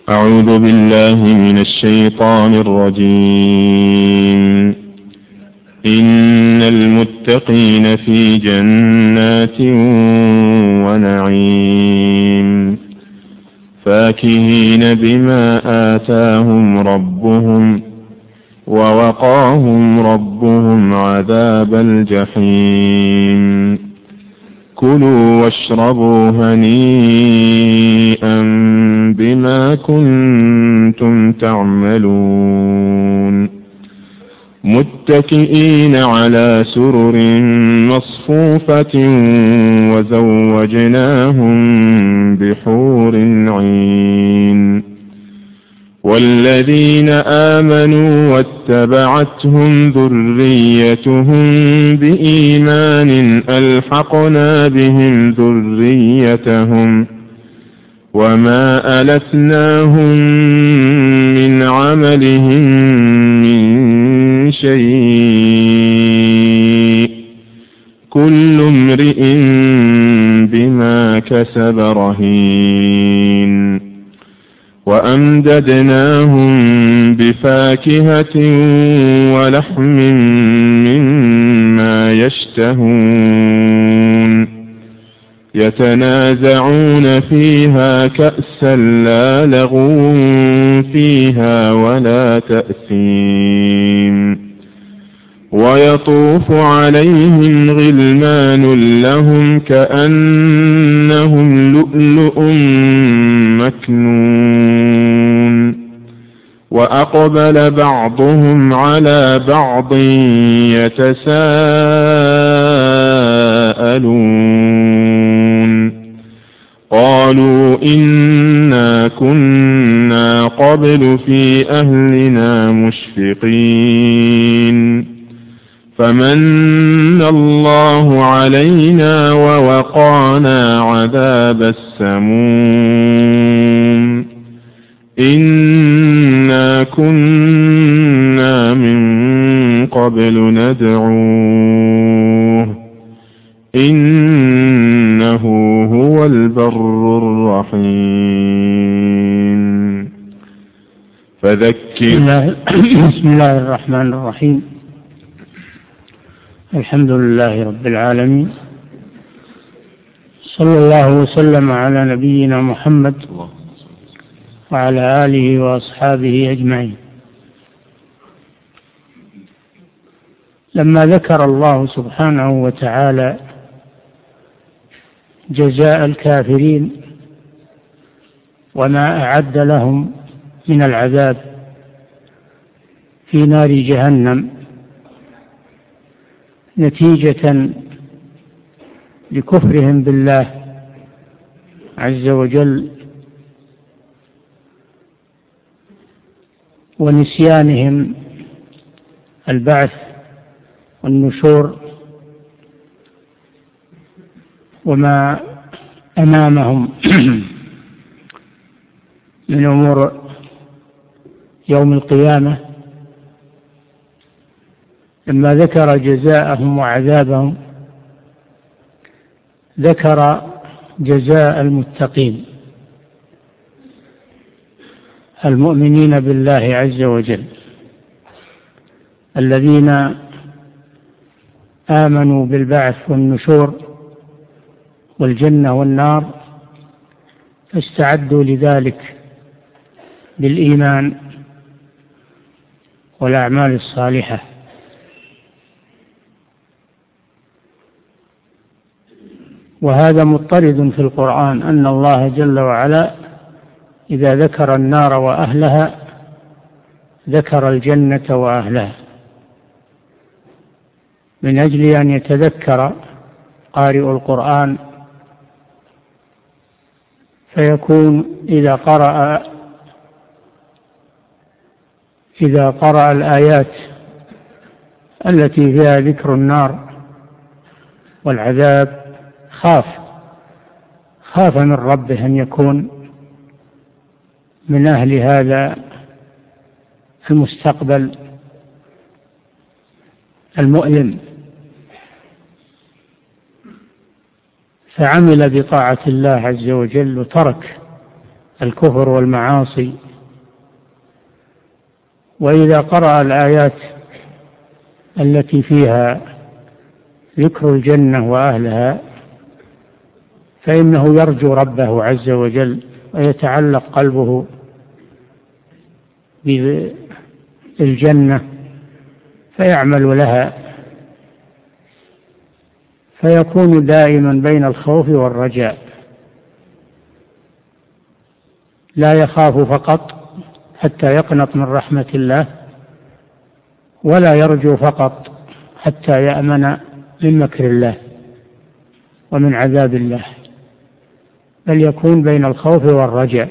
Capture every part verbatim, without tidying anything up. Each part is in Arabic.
أعوذ بالله من الشيطان الرجيم. إن المتقين في جنات ونعيم فاكهين بما آتاهم ربهم ووقاهم ربهم عذاب الجحيم. كلوا واشربوا هنيئا بما كنتم تعملون متكئين على سرر مصفوفة وزوجناهم بحور عين. والذين آمنوا واتبعتهم ذريتهم بإيمان ألحقنا بهم ذريتهم وما ألتناهم من عملهم من شيء كل امرئ بما كسب رهين. وأمددناهم بفاكهة ولحم مما يشتهون يتنازعون فيها كأسا لا لغو فيها ولا تأثيم. ويطوف عليهم غلمان لهم كأنهم لؤلؤ مكنون. وأقبل بعضهم على بعض يتساءلون قالوا إنا كنا قبل في أهلنا مشفقين فمن الله علينا ووقانا عذاب السموم. إنا كنا من قبل ندعوه إنه هو البر الرحيم. فذكر. بسم الله الرحمن الرحيم. الحمد لله رب العالمين، صلى الله وسلم على نبينا محمد وعلى آله وأصحابه أجمعين. لما ذكر الله سبحانه وتعالى جزاء الكافرين وما أعد لهم من العذاب في نار جهنم نتيجة لكفرهم بالله عز وجل ونسيانهم البعث والنشور وما أمامهم من أمور يوم القيامة. لما ذكر جزاءهم وعذابهم ذكر جزاء المتقين المؤمنين بالله عز وجل الذين آمنوا بالبعث والنشور والجنة والنار فاستعدوا لذلك بالإيمان والأعمال الصالحة. وهذا مضطرد في القرآن أن الله جل وعلا إذا ذكر النار وأهلها ذكر الجنة وأهلها من أجل أن يتذكر قارئ القرآن فيكون إذا قرأ إذا قرأ الآيات التي فيها ذكر النار والعذاب خاف خاف من ربه أن يكون من أهل هذا المستقبل المؤلم، فعمل بطاعة الله عز وجل وترك الكفر والمعاصي. وإذا قرأ الآيات التي فيها ذكر الجنة وأهلها فإنه يرجو ربه عز وجل ويتعلق قلبه بالجنة فيعمل لها، فيكون دائما بين الخوف والرجاء، لا يخاف فقط حتى يقنط من رحمة الله، ولا يرجو فقط حتى يأمن من مكر الله ومن عذاب الله، بل يكون بين الخوف والرجاء.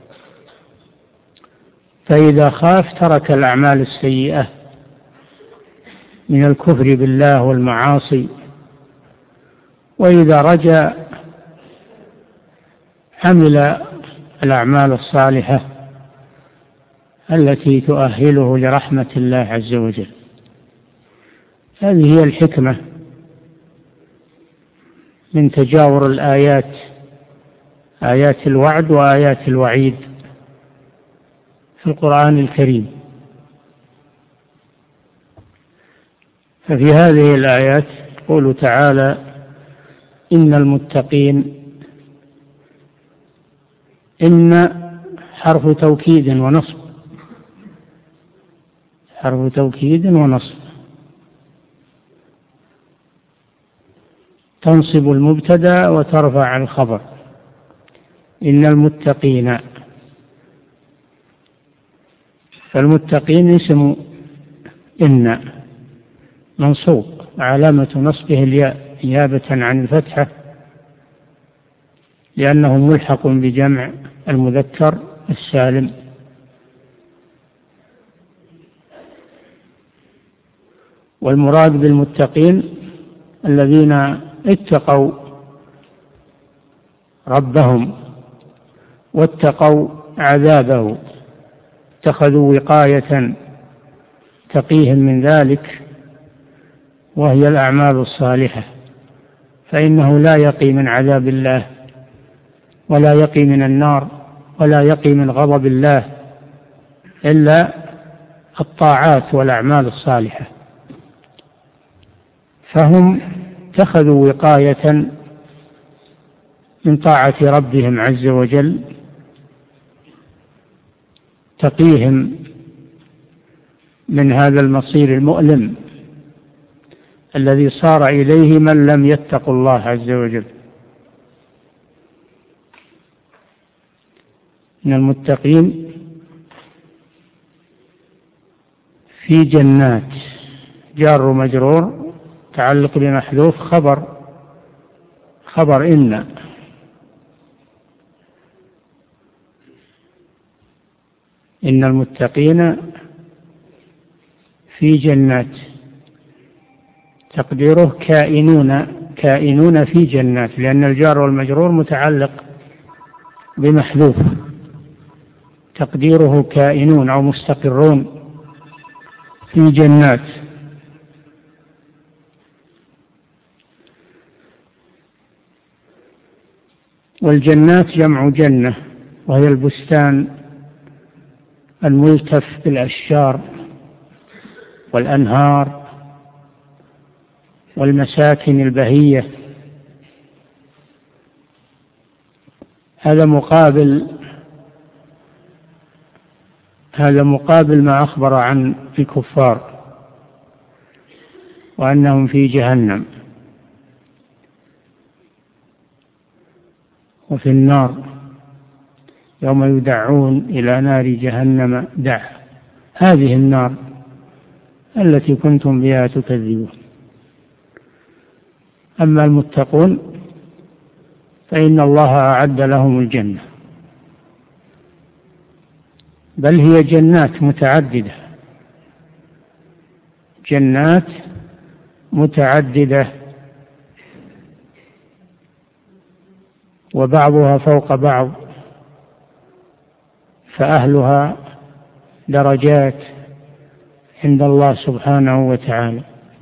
فإذا خاف ترك الأعمال السيئة من الكفر بالله والمعاصي، وإذا رجا عمل الأعمال الصالحة التي تؤهله لرحمة الله عز وجل. هذه هي الحكمة من تجاور الآيات، آيات الوعد وآيات الوعيد في القرآن الكريم. ففي هذه الآيات يقول تعالى: إن المتقين، إن حرف توكيد ونصب، حرف توكيد ونصب، تنصب المبتدأ وترفع الخبر. إن المتقين، فالمتقين اسم إن منصوب، علامة نصبه الياء نيابة عن الفتحة، لأنه ملحق بجمع المذكر السالم. والمراد بالمتقين الذين اتقوا ربهم واتقوا عذابه، اتخذوا وقاية تقيهم من ذلك، وهي الأعمال الصالحة، فإنه لا يقي من عذاب الله ولا يقي من النار ولا يقي من غضب الله إلا الطاعات والأعمال الصالحة. فهم اتخذوا وقاية من طاعة ربهم عز وجل تقيهم من هذا المصير المؤلم الذي صار إليه من لم يتقوا الله عز وجل. إن المتقين في جنات، جار مجرور تعلق بمحذوف، خبر خبر إن. إن المتقين في جنات، تقديره كائنون، كائنون في جنات، لأن الجار والمجرور متعلق بمحذوف، تقديره كائنون أو مستقرون في جنات. والجنات جمع جنة، وهي البستان الملتف بالأشجار والأنهار والمساكن البهية. هذا مقابل هذا مقابل ما أخبر عن الكفار وأنهم في جهنم وفي النار يوم يدعون إلى نار جهنم دعا. هذه النار التي كنتم بها تكذبون. أما المتقون فإن الله أعد لهم الجنة، بل هي جنات متعددة، جنات متعددة وبعضها فوق بعض، فأهلها درجات عند الله سبحانه وتعالى،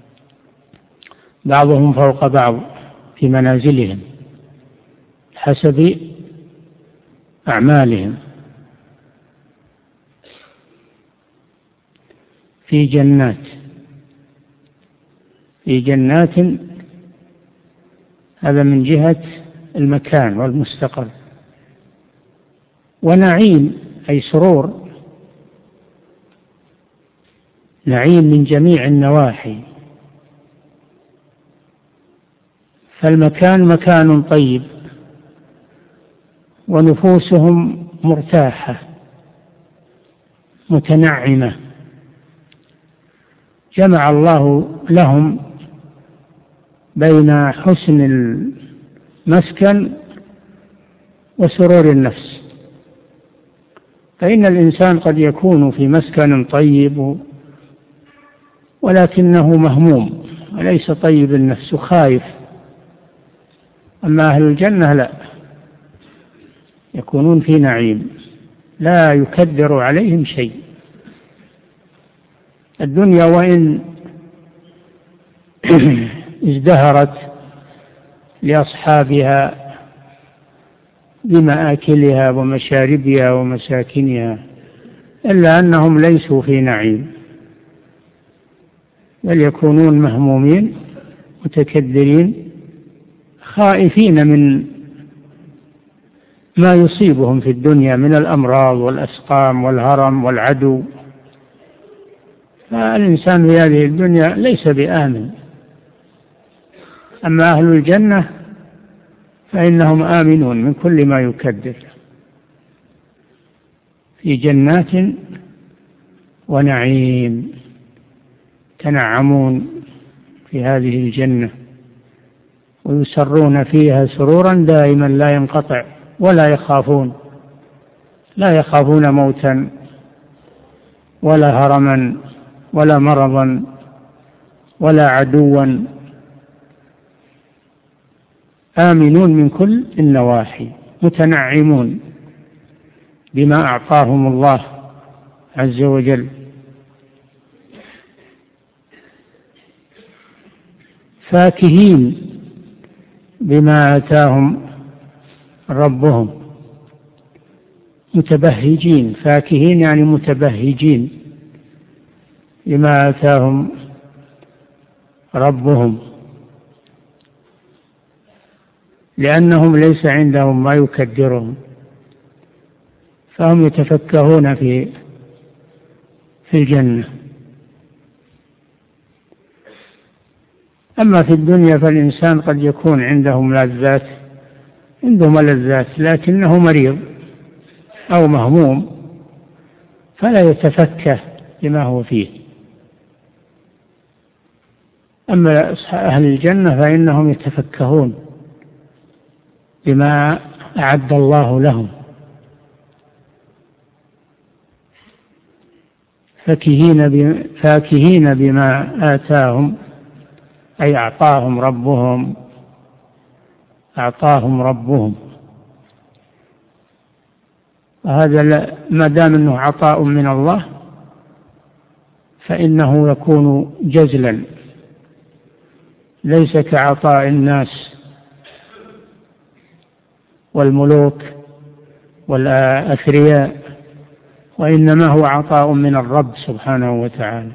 بعضهم فوق بعض في منازلهم حسب أعمالهم. في جنات في جنات هذا من جهة المكان والمستقر، ونعيم أي سرور، نعيم من جميع النواحي. فالمكان مكان طيب ونفوسهم مرتاحة متنعمة، جمع الله لهم بين حسن المسكن وسرور النفس. فإن الإنسان قد يكون في مسكن طيب ولكنه مهموم وليس طيب النفس، خايف. أما أهل الجنة لا، يكونون في نعيم لا يكدر عليهم شيء. الدنيا وإن ازدهرت لأصحابها بمآكلها ومشاربها ومساكنها، إلا أنهم ليسوا في نعيم، بل يكونون مهمومين متكدرين خائفين من ما يصيبهم في الدنيا من الأمراض والأسقام والهرم والعدو. فالإنسان في هذه الدنيا ليس بآمن. أما أهل الجنة فإنهم آمنون من كل ما يكدر، في جنات ونعيم، تنعمون في هذه الجنة ويسرون فيها سرورا دائما لا ينقطع، ولا يخافون لا يخافون موتا ولا هرما ولا مرضا ولا عدوا، آمنون من كل النواحي متنعمون بما أعطاهم الله عز وجل. فاكهين بما آتاهم ربهم، متبهجين، فاكهين يعني متبهجين بما آتاهم ربهم، لأنهم ليس عندهم ما يكدرهم، فهم يتفكهون في في الجنة. أما في الدنيا فالإنسان قد يكون عنده ملذات عنده ملذات لكنه مريض أو مهموم فلا يتفكه بما هو فيه. أما أهل الجنة فإنهم يتفكهون بما أعد الله لهم، فاكهين بما آتاهم أي أعطاهم ربهم أعطاهم ربهم. وهذا ما دام أنه عطاء من الله فإنه يكون جزلا، ليس كعطاء الناس والملوك والأثرياء، وإنما هو عطاء من الرب سبحانه وتعالى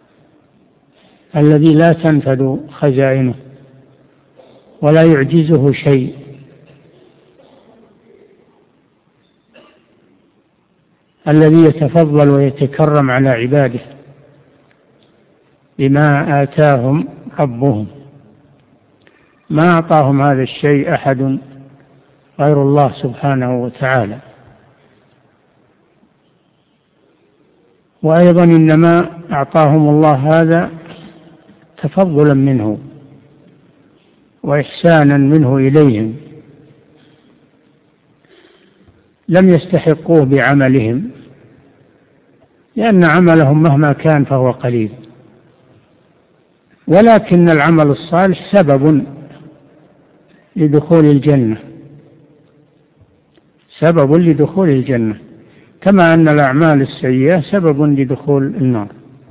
الذي لا تنفذ خزائنه ولا يعجزه شيء. الذي يتفضل ويتكرم على عباده بما آتاهم ربهم، ما أعطاهم هذا الشيء أحد غير الله سبحانه وتعالى. وأيضا إنما أعطاهم الله هذا تفضلا منه وإحسانا منه إليهم، لم يستحقوه بعملهم، لأن عملهم مهما كان فهو قليل، ولكن العمل الصالح سبب لدخول الجنة سبب لدخول الجنة كما أن الأعمال السيئة سبب لدخول النار.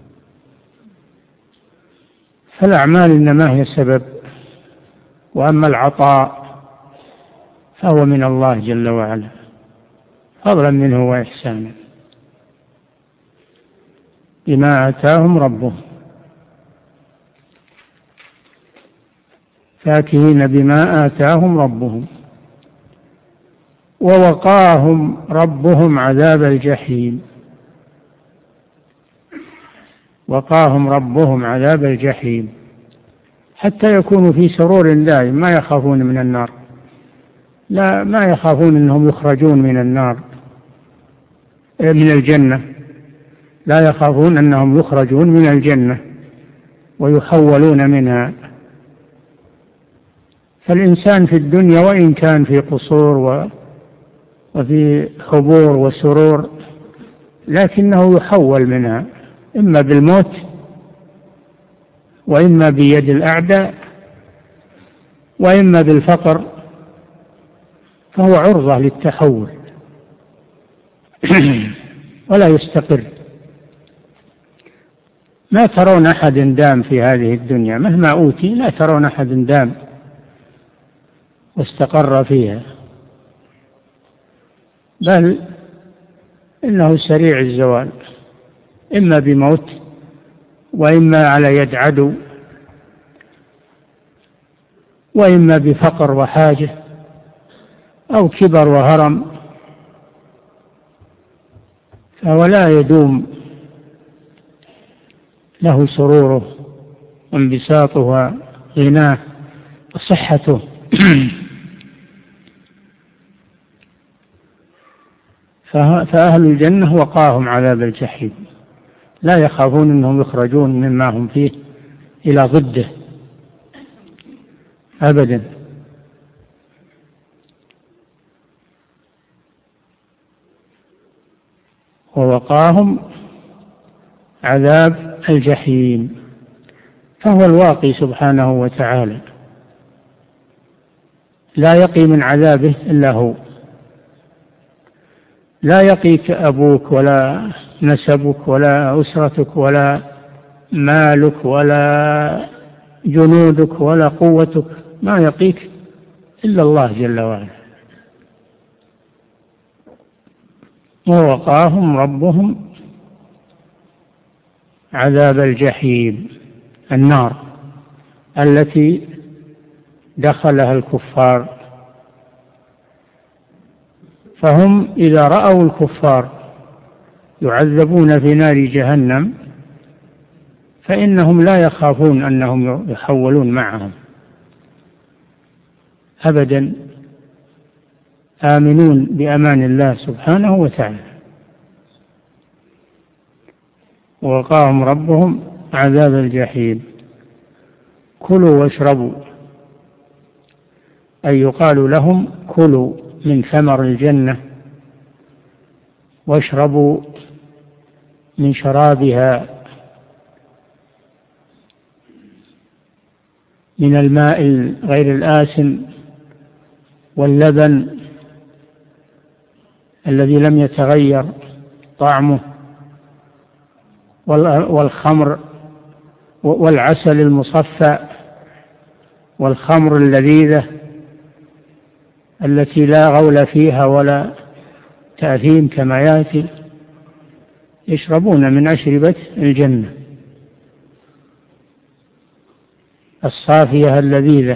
فالأعمال إنما هي سبب، وأما العطاء فهو من الله جل وعلا. فضلا منه وإحسانا بما آتاهم ربهم فاكهين بما آتاهم ربهم. ووقاهم ربهم عذاب الجحيم وقاهم ربهم عذاب الجحيم حتى يكونوا في سرور دائم، ما يخافون من النار، لا ما يخافون أنهم يخرجون من النار من الجنة، لا يخافون أنهم يخرجون من الجنة ويحولون منها. فالإنسان في الدنيا وإن كان في قصور وفي حبور وسرور لكنه يحول منها، إما بالموت وإما بيد الأعداء وإما بالفقر، فهو عرضة للتحول ولا يستقر. ما ترون أحد دام في هذه الدنيا مهما أوتي، لا ترون أحد دام واستقر فيها، بل إنه سريع الزوال، إما بموت وإما على يد عدو وإما بفقر وحاجة أو كبر وهرم، فهو لا يدوم له سروره وانبساطه وغناه وصحته. فأهل الجنة وقاهم عذاب الجحيم، لا يخافون أنهم يخرجون مما هم فيه إلى ضده أبدا. ووقاهم عذاب الجحيم، فهو الواقي سبحانه وتعالى، لا يقي من عذابه إلا هو، لا يقيك أبوك ولا نسبك ولا أسرتك ولا مالك ولا جنودك ولا قوتك، ما يقيك إلا الله جل وعلا. ووقاهم ربهم عذاب الجحيم، النار التي دخلها الكفار، فهم إذا رأوا الكفار يعذبون في نار جهنم فإنهم لا يخافون أنهم يحولون معهم أبدا، آمنون بأمان الله سبحانه وتعالى. ووقاهم ربهم عذاب الجحيم. كلوا واشربوا، أي يقال لهم كلوا من ثمر الجنة واشربوا من شرابها من الماء غير الآسن واللبن الذي لم يتغير طعمه والخمر والعسل المصفى والخمر اللذيذة التي لا غول فيها ولا تأثيم كما يأتي، يشربون من أشربة الجنة الصافية اللذيذة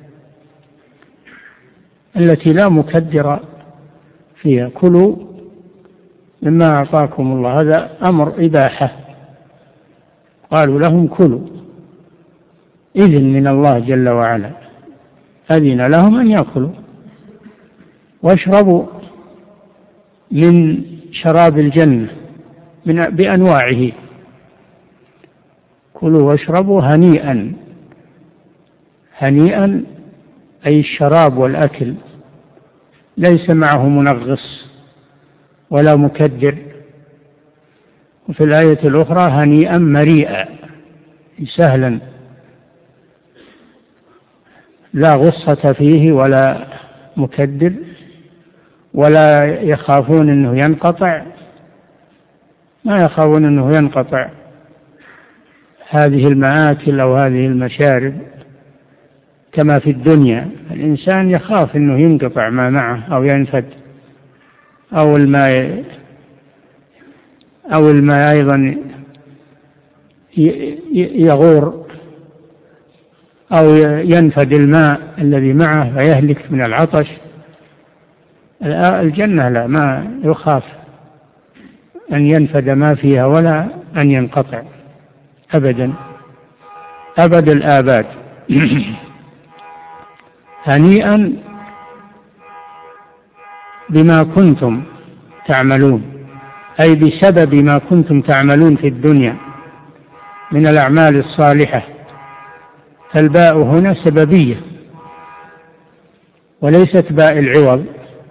التي لا مكدر فيها. كلوا مما أعطاكم الله، هذا أمر إباحة، قالوا لهم كلوا، إذن من الله جل وعلا، أذن لهم أن يأكلوا. واشربوا من شراب الجنة من بأنواعه، كلوا واشربوا هنيئا، هنيئا أي الشراب والأكل ليس معه منغص ولا مكدر. وفي الآية الأخرى هنيئا مريئا، سهلا لا غصة فيه ولا مكدر، ولا يخافون أنه ينقطع، ما يخافون أنه ينقطع هذه المآكل أو هذه المشارب كما في الدنيا. الإنسان يخاف أنه ينقطع ما معه أو ينفد، أو الماء أو الماء أيضا يغور أو ينفد الماء الذي معه فيهلك من العطش. الجنة لا، ما يخاف أن ينفد ما فيها ولا أن ينقطع أبدا أبد الآباد. هنيئا بما كنتم تعملون، أي بسبب ما كنتم تعملون في الدنيا من الأعمال الصالحة. فالباء هنا سببية وليست باء العوض.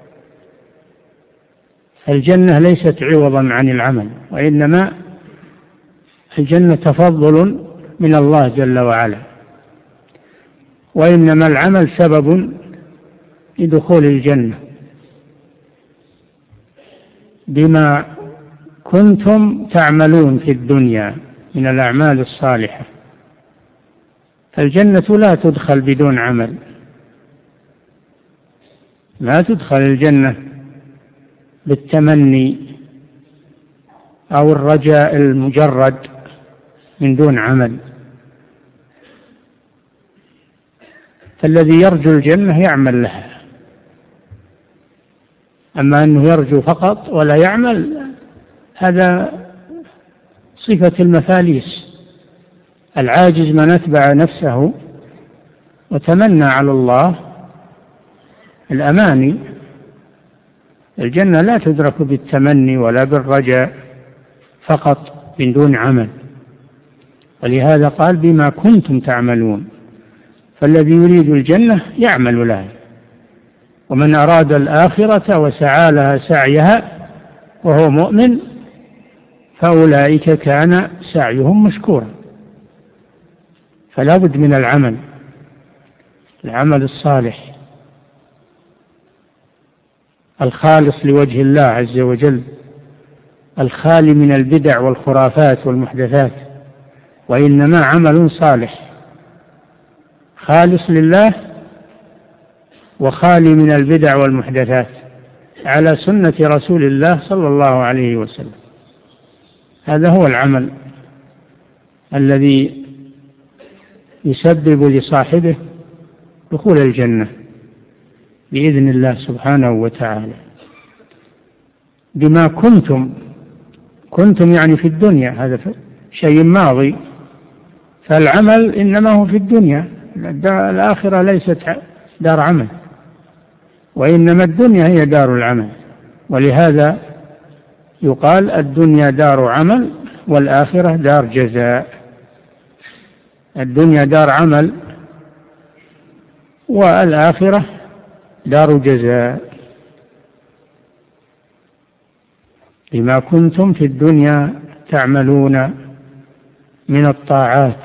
الجنة ليست عوضا عن العمل، وإنما الجنة تفضل من الله جل وعلا، وإنما العمل سبب لدخول الجنة بما كنتم تعملون في الدنيا من الأعمال الصالحة. الجنة لا تدخل بدون عمل، لا تدخل الجنة بالتمني أو الرجاء المجرد من دون عمل. فالذي يرجو الجنة يعمل لها، أما أنه يرجو فقط ولا يعمل هذا صفة المفاليس. العاجز من أتبع نفسه وتمنى على الله الأماني. الجنة لا تدرك بالتمني ولا بالرجاء فقط من دون عمل، ولهذا قال بما كنتم تعملون. فالذي يريد الجنة يعمل لها، ومن أراد الآخرة وسعى لها سعيها وهو مؤمن فأولئك كان سعيهم مشكورا. فلا بد من العمل، العمل الصالح الخالص لوجه الله عز وجل، الخالي من البدع والخرافات والمحدثات، وإنما عمل صالح خالص لله وخالي من البدع والمحدثات على سنة رسول الله صلى الله عليه وسلم. هذا هو العمل الذي يسبب لصاحبه دخول الجنة بإذن الله سبحانه وتعالى. بما كنتم، كنتم يعني في الدنيا، هذا شيء ماضي، فالعمل إنما هو في الدنيا. الآخرة ليست دار عمل، وإنما الدنيا هي دار العمل، ولهذا يقال الدنيا دار عمل والآخرة دار جزاء. الدنيا دار عمل والآخرة دار جزاء. بما كنتم في الدنيا تعملون من الطاعات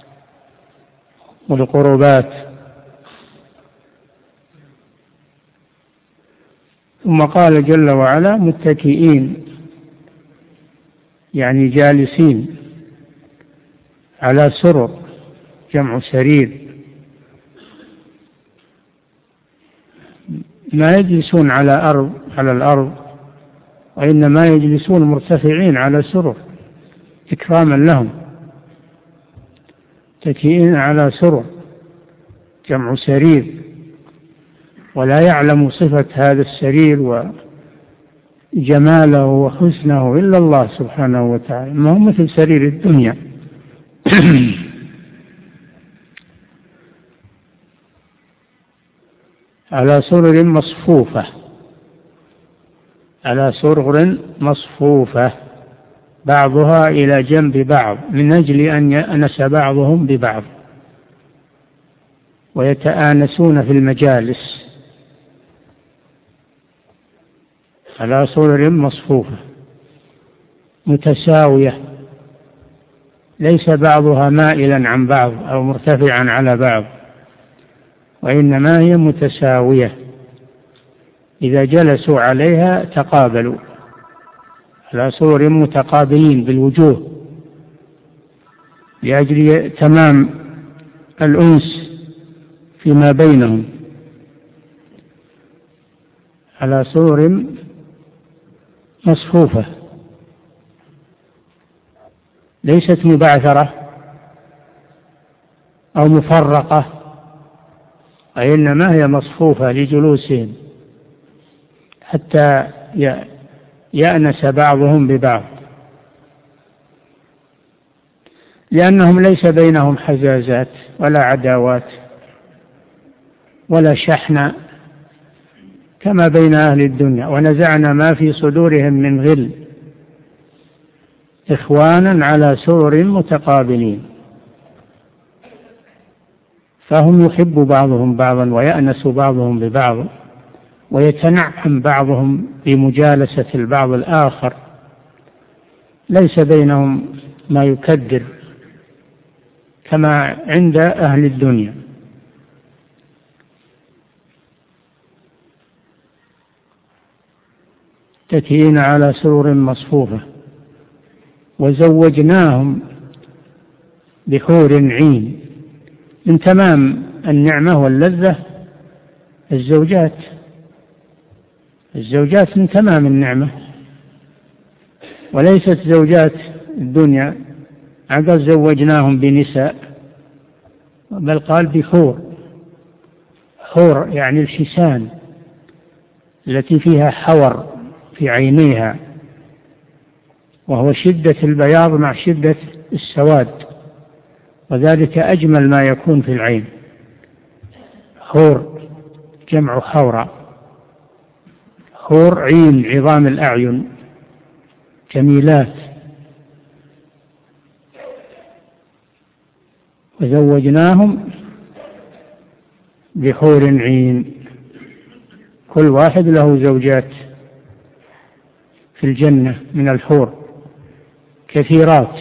والقربات. ثم قال جل وعلا متكئين، يعني جالسين على سرر، جمع سرير، ما يجلسون على أرض على الأرض، وإنما يجلسون مرتفعين على سرر إكراما لهم. متكئين على سرر جمع سرير، ولا يعلم صفة هذا السرير وجماله وحسنه إلا الله سبحانه وتعالى، ما هو مثل سرير الدنيا. على سرر مصفوفة، على سرر مصفوفة بعضها إلى جنب بعض من أجل أن يأنس بعضهم ببعض ويتآنسون في المجالس. على سرر مصفوفة متساوية، ليس بعضها مائلا عن بعض أو مرتفعا على بعض، وإنما هي متساوية. إذا جلسوا عليها تقابلوا، على سرر متقابلين بالوجوه لأجل تمام الأنس فيما بينهم. على سرر مصفوفة ليست مبعثرة أو مفرقة، وإنما هي مصفوفة لجلوسهم حتى يأنس بعضهم ببعض، لأنهم ليس بينهم حزازات ولا عداوات ولا شحنة كما بين أهل الدنيا. ونزعنا ما في صدورهم من غل إخوانا على سرر متقابلين، فهم يحب بعضهم بعضا ويأنس بعضهم ببعض، ويتنعم بعضهم بمجالسة البعض الآخر، ليس بينهم ما يكدر كما عند أهل الدنيا. متكئين على سرر مصفوفة وزوجناهم بحور عين. من تمام النعمة واللذة الزوجات، الزوجات من تمام النعمة، وليست زوجات الدنيا عقل زوجناهم بنساء، بل قال بحور. حور يعني الحسان التي فيها حور في عينيها، وهو شدة البياض مع شدة السواد، وذلك أجمل ما يكون في العين. حور جمع حورة، حور عين عظام الأعين جميلات. وزوجناهم بحور عين، كل واحد له زوجات في الجنة من الحور كثيرات،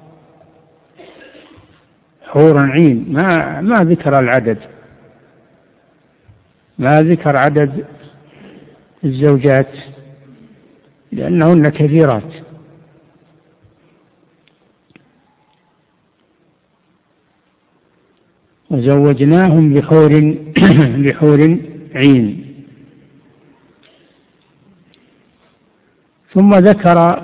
حور عين، ما ما ذكر العدد، ما ذكر عدد الزوجات لأنهن كثيرات. وزوجناهم بحور بحور عين. ثم ذكر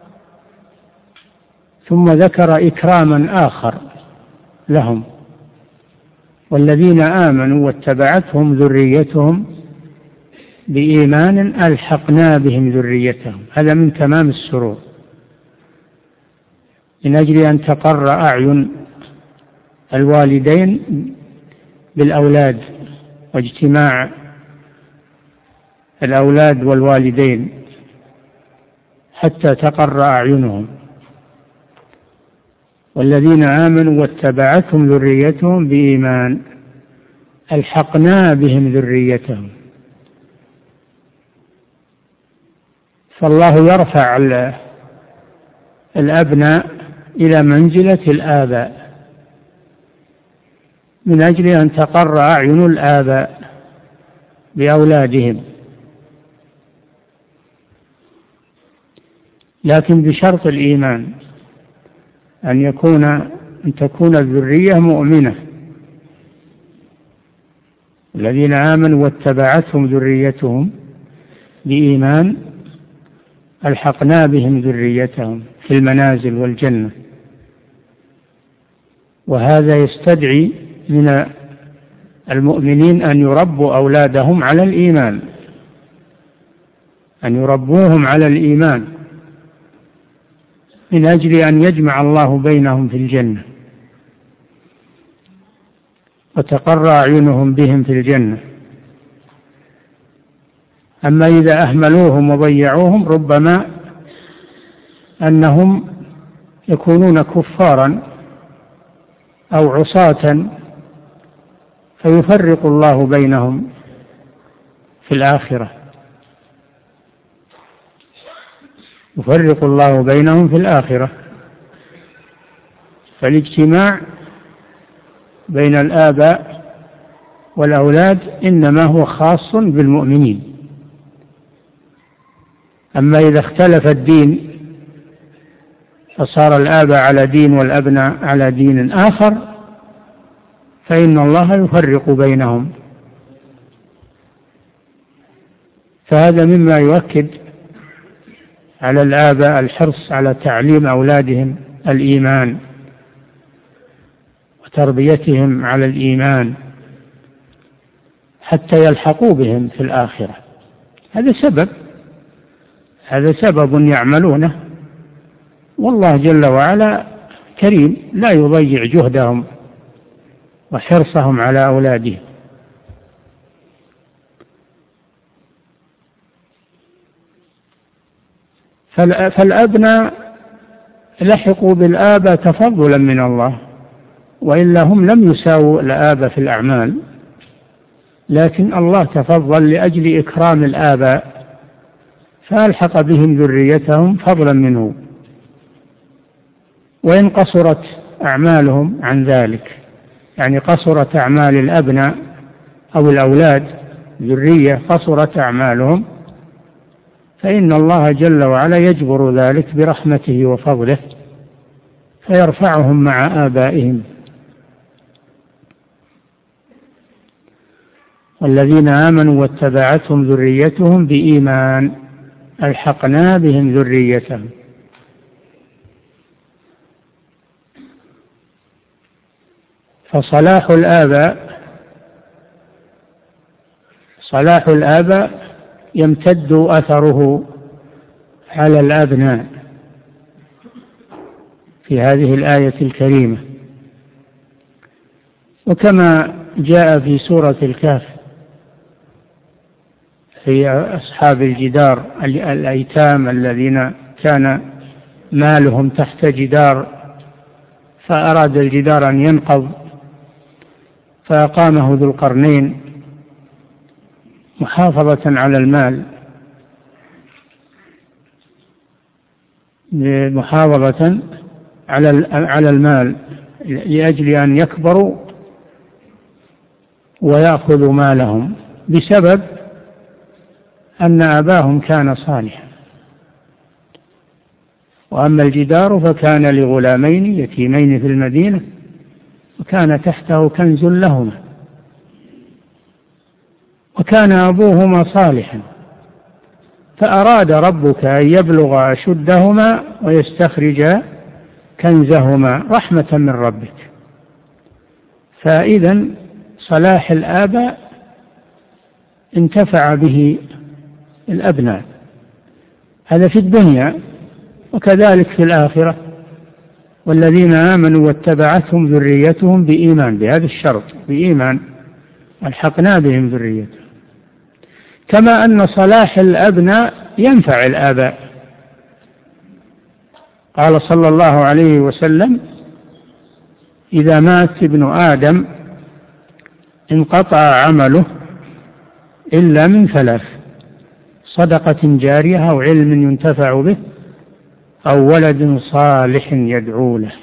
ثم ذكر إكراما آخر لهم: والذين آمنوا واتبعتهم ذريتهم بإيمان ألحقنا بهم ذريتهم. هذا من تمام السرور، من أجل أن تقر أعين الوالدين بالأولاد، واجتماع الأولاد والوالدين حتى تقر أعينهم. والذين آمنوا واتبعتهم ذريتهم بإيمان ألحقنا بهم ذريتهم. فالله يرفع الأبناء إلى منزلة الآباء من أجل أن تقر أعين الآباء بأولادهم، لكن بشرط الإيمان، أن يكون أن تكون الذرية مؤمنة. الذين آمنوا واتبعتهم ذريتهم بإيمان ألحقنا بهم ذريتهم في المنازل والجنة. وهذا يستدعي من المؤمنين أن يربوا أولادهم على الإيمان، أن يربوهم على الإيمان من أجل أن يجمع الله بينهم في الجنة وتقر أعينهم بهم في الجنة. أما إذا أهملوهم وضيعوهم ربما أنهم يكونون كفارا أو عصاة، فيفرق الله بينهم في الآخرة، يفرق الله بينهم في الآخرة. فالاجتماع بين الآباء والأولاد إنما هو خاص بالمؤمنين. أما إذا اختلف الدين فصار الآباء على دين والأبناء على دين آخر، فإن الله يفرق بينهم. فهذا مما يؤكد على الآباء الحرص على تعليم أولادهم الإيمان وتربيتهم على الإيمان حتى يلحقوا بهم في الآخرة. هذا سبب هذا سبب يعملونه، والله جل وعلا كريم لا يضيع جهدهم وحرصهم على أولادهم. فالأبناء لحقوا بالآباء تفضلا من الله، وإلا هم لم يساووا الآباء في الأعمال، لكن الله تفضل لأجل إكرام الآباء فألحق بهم ذريتهم فضلا منه. وإن قصرت أعمالهم عن ذلك، يعني قصرت أعمال الأبناء أو الأولاد ذرية قصرت أعمالهم، فإن الله جل وعلا يجبر ذلك برحمته وفضله فيرفعهم مع آبائهم. والذين آمنوا واتبعتهم ذريتهم بإيمان ألحقنا بهم ذريتهم. فصلاح الآباء صلاح الآباء يمتد أثره على الأبناء في هذه الآية الكريمة. وكما جاء في سورة الكهف في أصحاب الجدار الأيتام الذين كان مالهم تحت جدار فأراد الجدار أن ينقض فأقامه ذو القرنين محافظة على المال محافظة على على المال لأجل أن يكبروا ويأخذوا مالهم بسبب أن أباهم كان صالحا. وأما الجدار فكان لغلامين يتيمين في المدينة وكان تحته كنز لهما وكان أبوهما صالحا فأراد ربك أن يبلغ أشدهما ويستخرج كنزهما رحمة من ربك. فإذا صلاح الآباء انتفع به الأبناء، هذا في الدنيا وكذلك في الآخرة. والذين آمنوا واتبعتهم ذريتهم بإيمان، بهذا الشرط بإيمان ألحقنا بهم ذريتهم. كما أن صلاح الأبناء ينفع الآباء. قال صلى الله عليه وسلم: إذا مات ابن آدم انقطع عمله إلا من ثلاث: صدقة جارية أو علم ينتفع به أو ولد صالح يدعو له.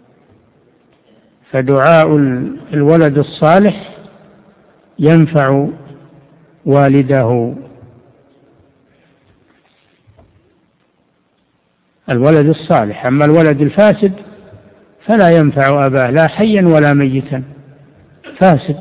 فدعاء الولد الصالح ينفع والده. الولد الصالح، أما الولد الفاسد فلا ينفع أباه لا حيا ولا ميتا، فاسد.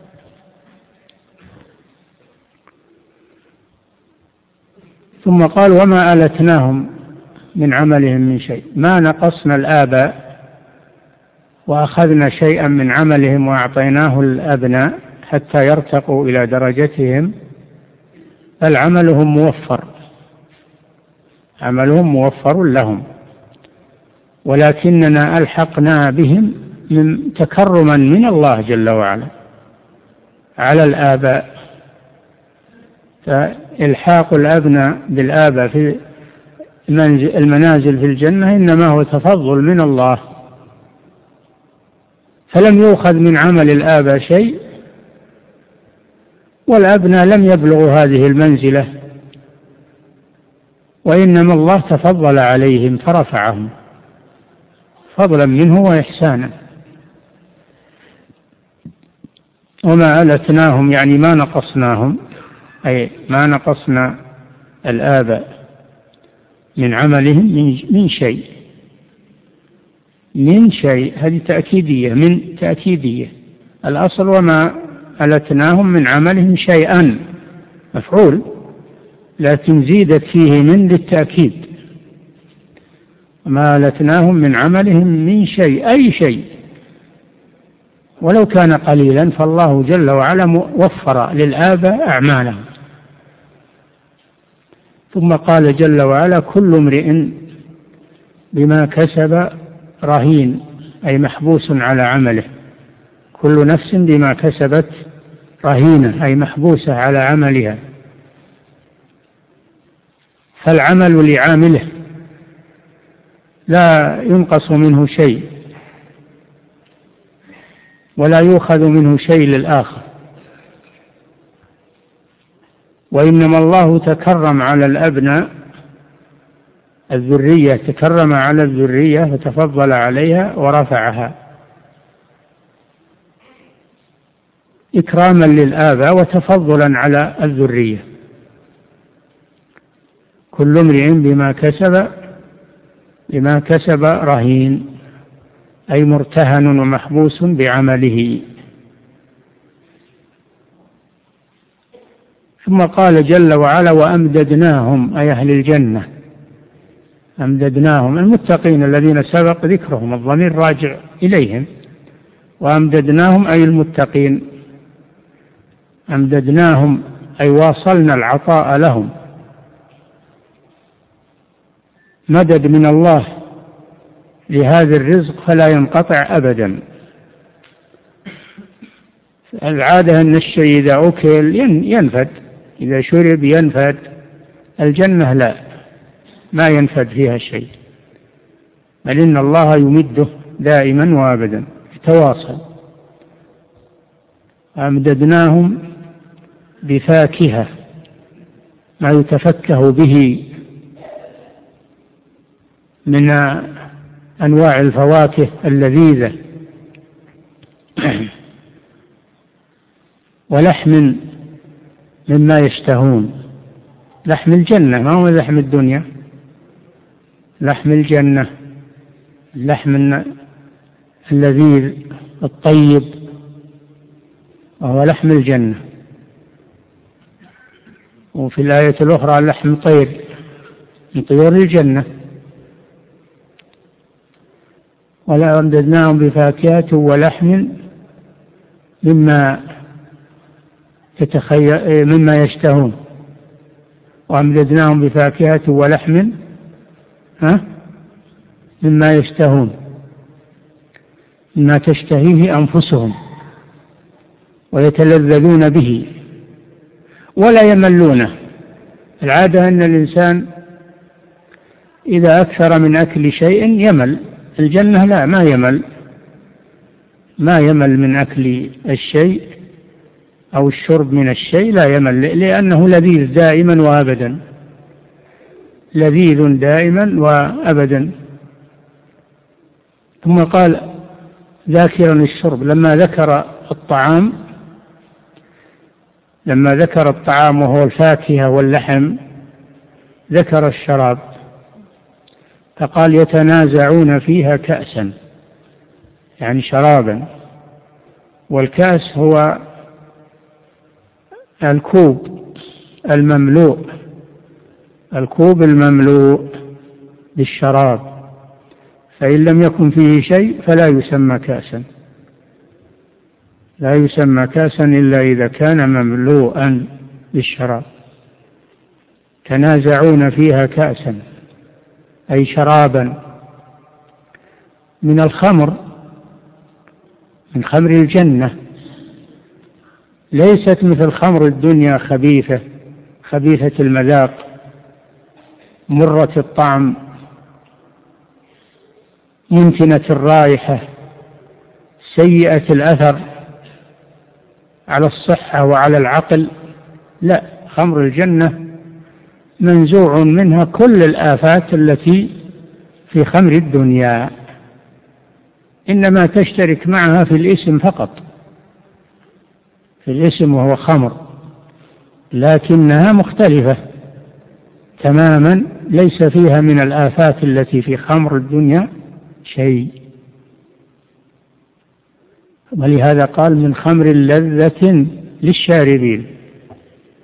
ثم قال: وما ألتناهم من عملهم من شيء. ما نقصنا الآباء وأخذنا شيئا من عملهم وأعطيناه الأبناء حتى يرتقوا إلى درجتهم، بل عملهم موفر عملهم موفر لهم، ولكننا ألحقنا بهم من تكرما من الله جل وعلا على الآباء. فإلحاق الأبناء بالآباء في المنازل في الجنة إنما هو تفضل من الله، فلم يؤخذ من عمل الآباء شيء، والأبناء لم يبلغوا هذه المنزلة، وإنما الله تفضل عليهم فرفعهم فضلا منه وإحسانا. وما ألتناهم يعني ما نقصناهم، أي ما نقصنا الآباء من عملهم من شيء من شيء هذه تأكيدية، من تأكيدية. الأصل وما ألتناهم من عملهم شيئا مفعول، لكن زيدت فيه من للتأكيد ما ألتناهم من عملهم من شيء، أي شيء ولو كان قليلا، فالله جل وعلا وفر للآباء أعمالهم. ثم قال جل وعلا: كل امرئ بما كسب رهين، أي محبوس على عمله. كل نفس بما كسبت رهينة، أي محبوسة على عملها. فالعمل لعامله لا ينقص منه شيء ولا يؤخذ منه شيء للآخر. وإنما الله تكرم على الأبناء، الذرية، تكرم على الذرية وتفضل عليها ورفعها إكراما للآباء وتفضلا على الذرية. كل امرئ بما كسب بما كسب رهين، أي مرتهن ومحبوس بعمله. ثم قال جل وعلا: وأمددناهم، أي أهل الجنة، أمددناهم المتقين الذين سبق ذكرهم، الضمير راجع إليهم. وأمددناهم أي المتقين، أمددناهم أي واصلنا العطاء لهم، مدد من الله لهذا الرزق فلا ينقطع أبدا. العادة أن الشيء إذا أكل ينفد، إذا شرب ينفد. الجنة لا، ما ينفد فيها شيء، بل إن الله يمده دائما وابدا، يتواصل. أمددناهم بفاكهة، ما يتفكه به من أنواع الفواكه اللذيذة، ولحم مما يشتهون. لحم الجنة، ما هو لحم الدنيا، لحم الجنة، اللحم اللذيذ الطيب وهو لحم الجنة. وفي الآية الأخرى لحم طير من طيور الجنة. ولا أمددناهم بفاكهة ولحم مما تتخيل مما يشتهون. وأمددناهم بفاكهة ولحم ها مما يشتهون، مما تشتهيه أنفسهم ويتلذذون به ولا يملونه. العادة أن الإنسان إذا أكثر من أكل شيء يمل، الجنة لا، ما يمل، ما يمل من أكل الشيء أو الشرب من الشيء، لا يمل، لأنه لذيذ دائما وأبدا، لذيذ دائما وأبدا. ثم قال ذاكرا الشرب، لما ذكر الطعام لما ذكر الطعام وهو الفاكهة واللحم ذكر الشراب، فقال يتنازعون فيها كأسا، يعني شرابا. والكأس هو الكوب المملوء، الكوب المملوء بالشراب، فإن لم يكن فيه شيء فلا يسمى كأسا، لا يسمى كأسا إلا إذا كان مملوءا بالشراب. تنازعون فيها كأسا أي شرابا من الخمر، من خمر الجنة، ليست مثل خمر الدنيا خبيثة، خبيثة المذاق، مرة الطعم، منتنة الرائحة، سيئة الأثر على الصحة وعلى العقل. لا، خمر الجنة منزوع منها كل الآفات التي في خمر الدنيا، إنما تشترك معها في الاسم فقط، في الاسم وهو خمر، لكنها مختلفة تماما، ليس فيها من الآفات التي في خمر الدنيا شيء. ولهذا قال من خمر لذة للشاربين.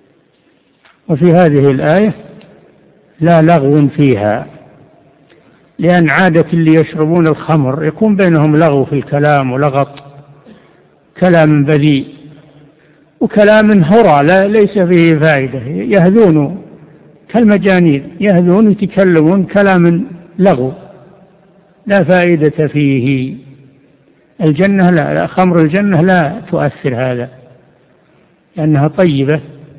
وفي هذه الآية لا لغو فيها، لأن عادة اللي يشربون الخمر يكون بينهم لغو في الكلام ولغط، كلام بذيء وكلام هرى لا ليس فيه فائدة، يهذون كالمجانين، يهذون يتكلمون كلام لغو لا فائدة فيه. الجنة لا، خمر الجنة لا تؤثر هذا لأنها طيبة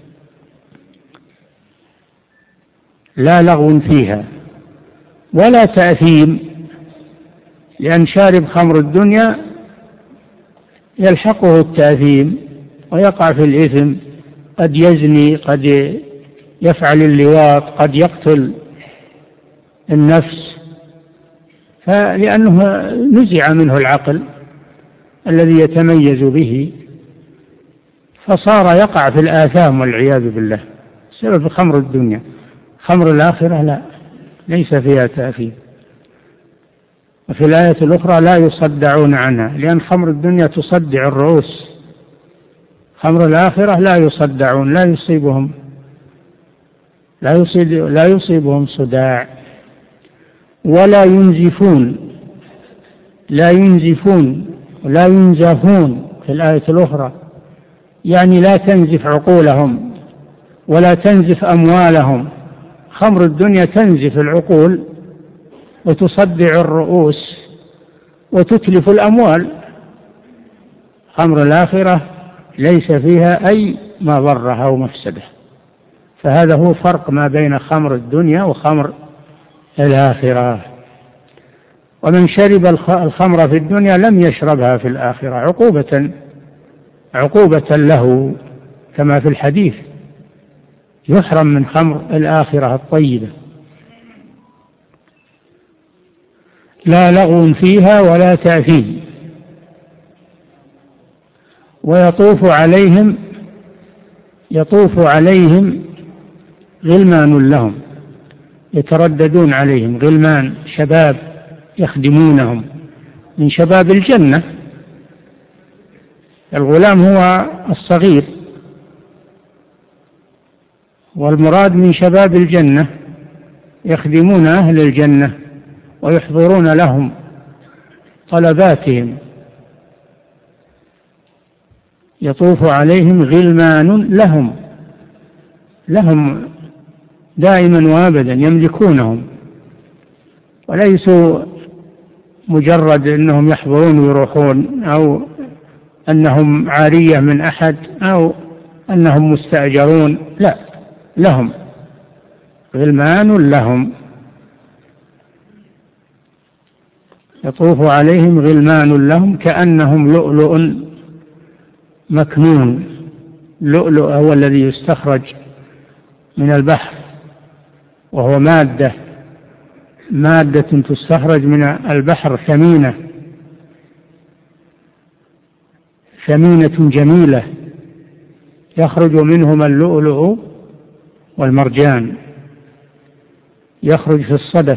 لا لغو فيها ولا تأثيم، لأن شارب خمر الدنيا يلحقه التأثيم ويقع في الإثم، قد يزني، قد يفعل اللواط، قد يقتل النفس، فلأنه نزع منه العقل الذي يتميز به فصار يقع في الآثام والعياذ بالله بسبب خمر الدنيا. خمر الآخرة لا، ليس فيها تأثير. وفي الآية الأخرى لا يصدعون عنها، لأن خمر الدنيا تصدع الرؤوس، خمر الآخرة لا يصدعون، لا يصيبهم لا يصيب لا يصيبهم صداع ولا ينزفون، لا ينزفون ولا ينزفون في الآية الأخرى، يعني لا تنزف عقولهم ولا تنزف أموالهم. خمر الدنيا تنزف العقول وتصدع الرؤوس وتتلف الأموال، خمر الآخرة ليس فيها أي مضرة أو مفسدة. فهذا هو فرق ما بين خمر الدنيا وخمر الآخرة. ومن شرب الخمر في الدنيا لم يشربها في الآخرة عقوبة عقوبة له، كما في الحديث يحرم من خمر الآخرة الطيبة لا لغو فيها ولا تأثيم. ويطوف عليهم يطوف عليهم غلمان لهم يترددون عليهم، غلمان شباب يخدمونهم من شباب الجنة. الغلام هو الصغير، والمراد من شباب الجنة يخدمون أهل الجنة ويحضرون لهم طلباتهم. يطوف عليهم غلمان لهم لهم دائما وابدا، يملكونهم وليسوا مجرد أنهم يحضرون ويروحون، أو أنهم عارية من أحد، أو أنهم مستأجرون، لا، لهم غلمان لهم. يطوف عليهم غلمان لهم كأنهم لؤلؤ مكنون. اللؤلؤ هو الذي يستخرج من البحر، وهو مادة مادة تستخرج من البحر ثمينة ثمينة جميلة، يخرج منهما اللؤلؤ والمرجان، يخرج في الصدف،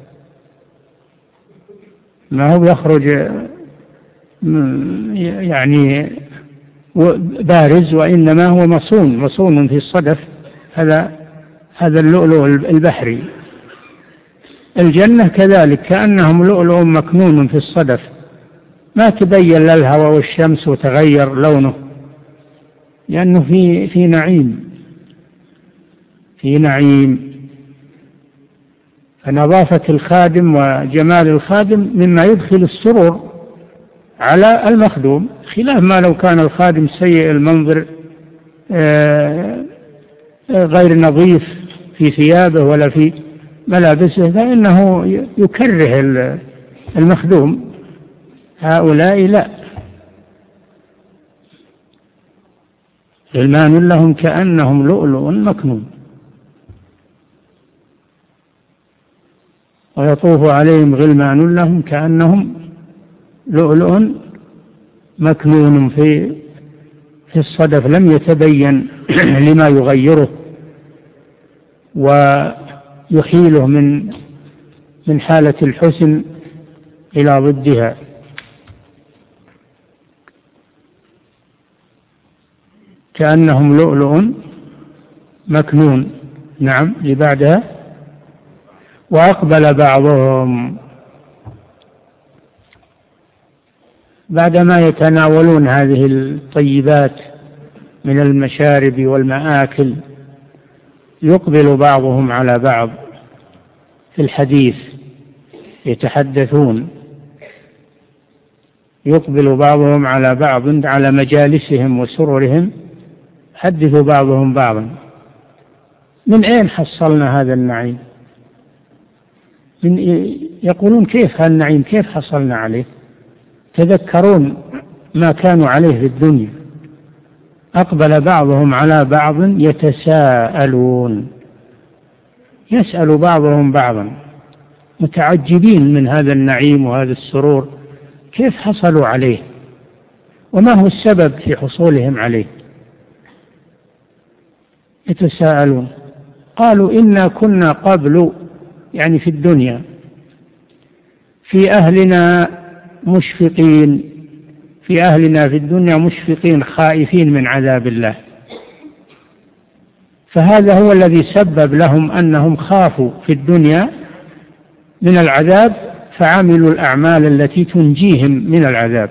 ما هو يخرج يعني بارز، وإنما هو مصون مصون في الصدف. هذا هذا اللؤلؤ البحري. الجنة كذلك كأنهم لؤلؤ مكنون في الصدف، ما تبين لا الهواء والشمس وتغير لونه، لأنه في في نعيم في نعيم. فنظافة الخادم وجمال الخادم مما يدخل السرور على المخدوم، خلاف ما لو كان الخادم سيء المنظر غير نظيف في ثيابه ولا في ملابسه، فإنه يكره المخدوم. هؤلاء لا، غلمان لهم كأنهم لؤلؤ مكنون. ويطوف عليهم غلمان لهم كأنهم لؤلؤ مكنون في في الصدف، لم يتبين لما يغيره ويحيله من من حالة الحسن إلى ضدها. كأنهم لؤلؤ مكنون. نعم، اللي بعدها وأقبل بعضهم بعدما يتناولون هذه الطيبات من المشارب والمآكل، يقبل بعضهم على بعض في الحديث يتحدثون، يقبل بعضهم على بعض على مجالسهم وسررهم، حدث بعضهم بعضا: من أين حصلنا هذا النعيم؟ من يقولون كيف هالنعيم كيف حصلنا عليه؟ تذكرون ما كانوا عليه في الدنيا. أقبل بعضهم على بعض يتساءلون، يسأل بعضهم بعضا متعجبين من هذا النعيم وهذا السرور، كيف حصلوا عليه وما هو السبب في حصولهم عليه؟ يتساءلون. قالوا: إنا كنا قبل، يعني في الدنيا، في أهلنا مشفقين، في أهلنا في الدنيا مشفقين خائفين من عذاب الله، فهذا هو الذي سبب لهم أنهم خافوا في الدنيا من العذاب، فعملوا الأعمال التي تنجيهم من العذاب.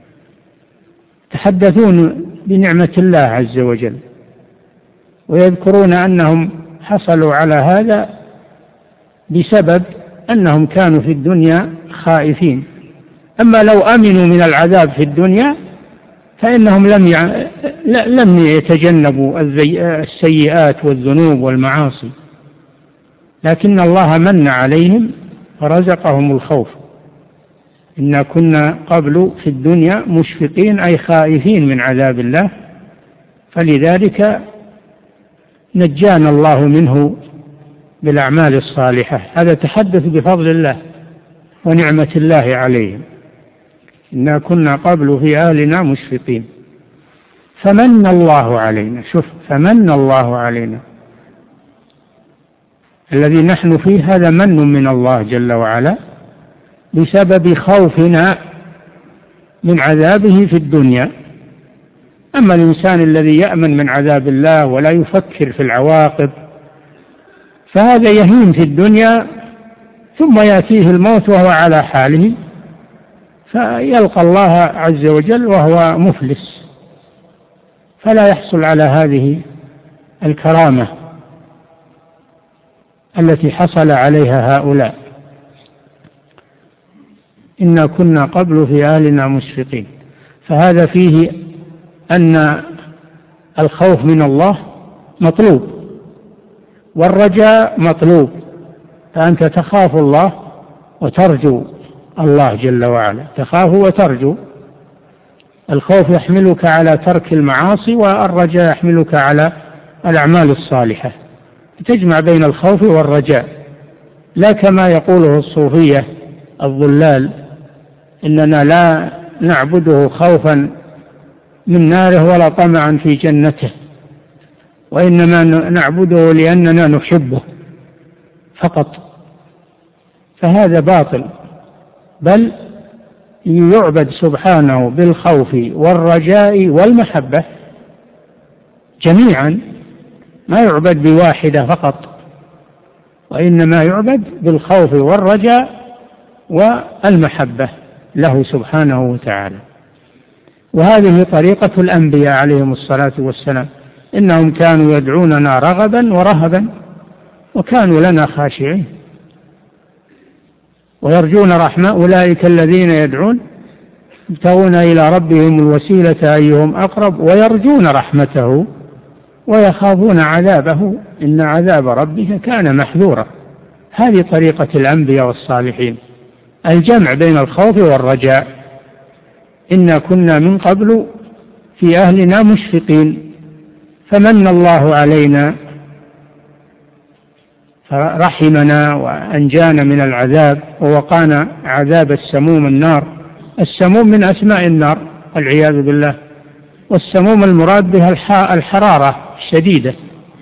تحدثون بنعمة الله عز وجل، ويذكرون أنهم حصلوا على هذا بسبب أنهم كانوا في الدنيا خائفين. أما لو أمنوا من العذاب في الدنيا فإنهم لم يع... لم يتجنبوا السيئات والذنوب والمعاصي، لكن الله من عليهم فرزقهم الخوف. إنا كنا قبل في الدنيا مشفقين، أي خائفين من عذاب الله، فلذلك نجانا الله منه بالأعمال الصالحة. هذا تحدث بفضل الله ونعمة الله عليهم. إنا كنا قبل في أهلنا مشفقين فمن الله علينا. شوف، فمن الله علينا، الذي نحن فيه هذا من من الله جل وعلا بسبب خوفنا من عذابه في الدنيا. أما الإنسان الذي يأمن من عذاب الله ولا يفكر في العواقب فهذا يهين في الدنيا، ثم يأتيه الموت وهو على حاله، فيلقى الله عز وجل وهو مفلس، فلا يحصل على هذه الكرامة التي حصل عليها هؤلاء. إنا كنا قبل في أهلنا مشفقين، فهذا فيه أن الخوف من الله مطلوب والرجاء مطلوب، فأنت تخاف الله وترجو الله جل وعلا، تخاف وترجو. الخوف يحملك على ترك المعاصي، والرجاء يحملك على الأعمال الصالحة، تجمع بين الخوف والرجاء، لا كما يقوله الصوفية الضلال: إننا لا نعبده خوفا من ناره ولا طمعا في جنته، وإنما نعبده لأننا نحبه فقط. فهذا باطل، بل يعبد سبحانه بالخوف والرجاء والمحبة جميعا، ما يعبد بواحدة فقط، وإنما يعبد بالخوف والرجاء والمحبة له سبحانه وتعالى. وهذه طريقة الأنبياء عليهم الصلاة والسلام، إنهم كانوا يدعوننا رغبا ورهبا وكانوا لنا خاشعين ويرجون رحمة. أولئك الذين يدعون يبتغون إلى ربهم الوسيلة أيهم أقرب ويرجون رحمته ويخافون عذابه إن عذاب ربك كان محذورا. هذه طريقة الأنبياء والصالحين، الجمع بين الخوف والرجاء. إنا كنا من قبل في أهلنا مشفقين فمن الله علينا فرحمنا وأنجانا من العذاب ووقانا عذاب السموم النار. السموم من أسماء النار والعياذ بالله، والسموم المراد بها الحرارة الشديدة.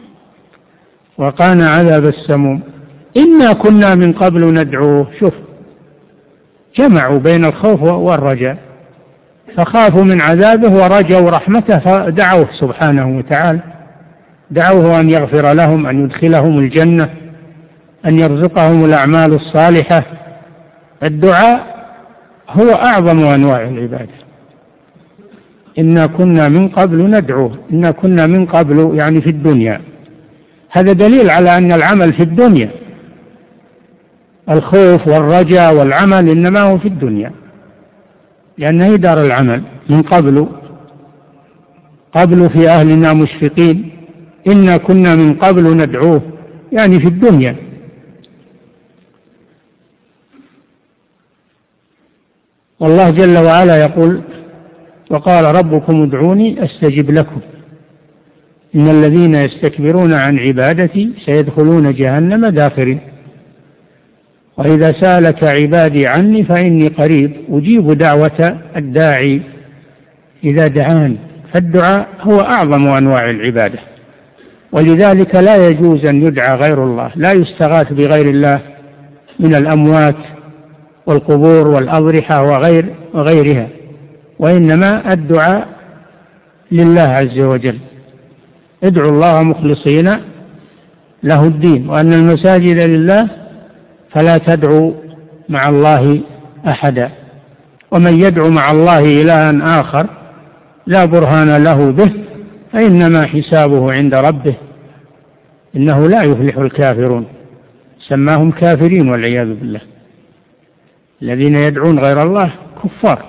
وقانا عذاب السموم إنا كنا من قبل ندعوه. شوف، جمعوا بين الخوف والرجاء، فخافوا من عذابه ورجوا رحمته فدعوه سبحانه وتعالى، دعوه أن يغفر لهم، أن يدخلهم الجنة، أن يرزقهم الأعمال الصالحة. الدعاء هو أعظم أنواع العبادة. إنا كنا من قبل ندعوه، إنا كنا من قبل يعني في الدنيا. هذا دليل على أن العمل في الدنيا، الخوف والرجاء والعمل إنما هو في الدنيا، لأنه دار العمل. من قبل قبل في أهلنا مشفقين، إنا كنا من قبل ندعوه، يعني في الدنيا. والله جل وعلا يقول: وقال ربكم ادعوني أستجب لكم إن الذين يستكبرون عن عبادتي سيدخلون جهنم داخرين. وإذا سألك عبادي عني فإني قريب أجيب دعوة الداعي إذا دعان. فالدعاء هو أعظم أنواع العبادة، ولذلك لا يجوز أن يدعى غير الله، لا يستغاث بغير الله من الأموات والقبور والأضرحة وغير وغيرها، وإنما الدعاء لله عز وجل. ادعوا الله مخلصين له الدين، وأن المساجد لله فلا تدعوا مع الله أحدا، ومن يدعو مع الله إلها آخر لا برهان له به فإنما حسابه عند ربه إنه لا يفلح الكافرون. سماهم كافرين والعياذ بالله، الذين يدعون غير الله كفار.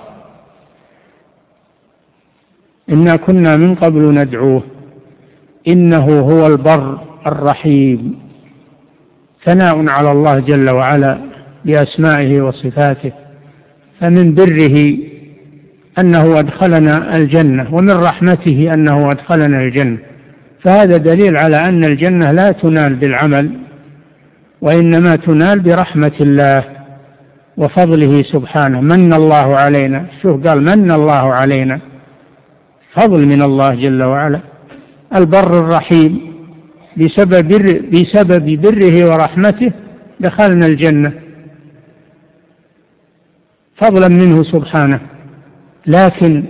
إنا كنا من قبل ندعوه إنه هو البر الرحيم. ثناء على الله جل وعلا بأسمائه وصفاته. فمن بره أنه أدخلنا الجنة، ومن رحمته أنه أدخلنا الجنة. فهذا دليل على أن الجنة لا تنال بالعمل، وإنما تنال برحمة الله وفضله سبحانه. من الله علينا، شوف قال من الله علينا، فضل من الله جل وعلا. البر الرحيم بسبب, بر بسبب بره ورحمته دخلنا الجنة فضلا منه سبحانه. لكن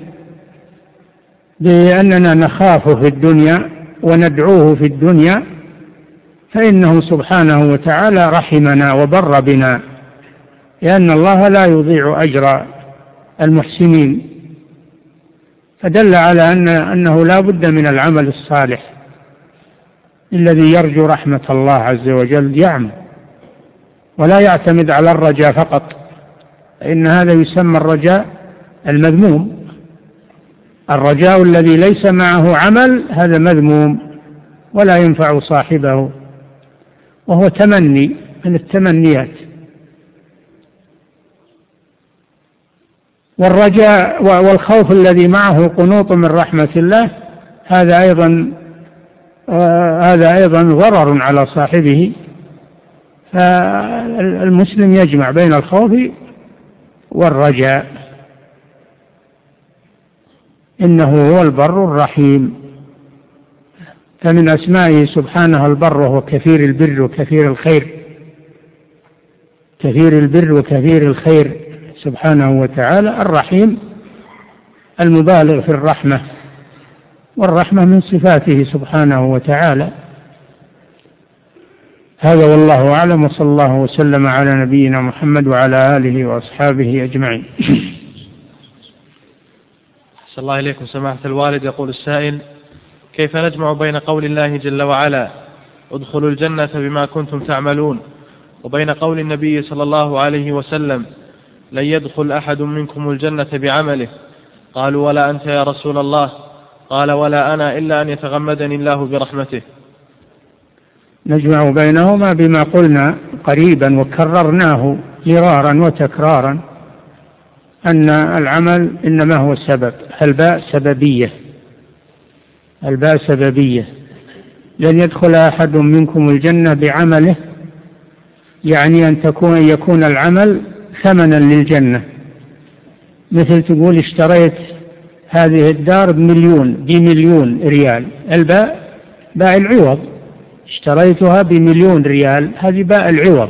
بأننا نخافه في الدنيا وندعوه في الدنيا فإنه سبحانه وتعالى رحمنا وبر بنا، لأن الله لا يضيع أجر المحسنين. فدل على أن أنه لا بد من العمل الصالح. الذي يرجو رحمة الله عز وجل يعمل ولا يعتمد على الرجاء فقط، فإن هذا يسمى الرجاء المذموم. الرجاء الذي ليس معه عمل هذا مذموم ولا ينفع صاحبه، وهو تمني من التمنيات. والرجاء والخوف الذي معه قنوط من رحمة الله هذا أيضا هذا أيضا ضرر على صاحبه. فالمسلم يجمع بين الخوف والرجاء. إنه هو البر الرحيم. فمن أسمائه سبحانه البر، وهو كثير البر وكثير الخير. كثير البر وكثير الخير سبحانه وتعالى. الرحيم المبالغ في الرحمة، والرحمة من صفاته سبحانه وتعالى. هذا والله أعلم، وصلى الله وسلم على نبينا محمد وعلى آله وأصحابه أجمعين. صلى الله عليكم سماحة الوالد. يقول السائل: كيف نجمع بين قول الله جل وعلا ادخلوا الجنة بما كنتم تعملون، وبين قول النبي صلى الله عليه وسلم لن يدخل أحد منكم الجنة بعمله؟ قالوا: ولا أنت يا رسول الله؟ قال: ولا أنا إلا أن يتغمدني الله برحمته. نجمع بينهما بما قلنا قريبا وكررناه مرارا وتكرارا، أن العمل إنما هو سبب. الباء سببية، الباء سببية. لن يدخل أحد منكم الجنة بعمله، يعني أن تكون يكون العمل ثمنا للجنة. مثل تقول اشتريت هذه الدار بمليون بمليون ريال، الباء باء العوض. اشتريتها بمليون ريال، هذه باء العوض.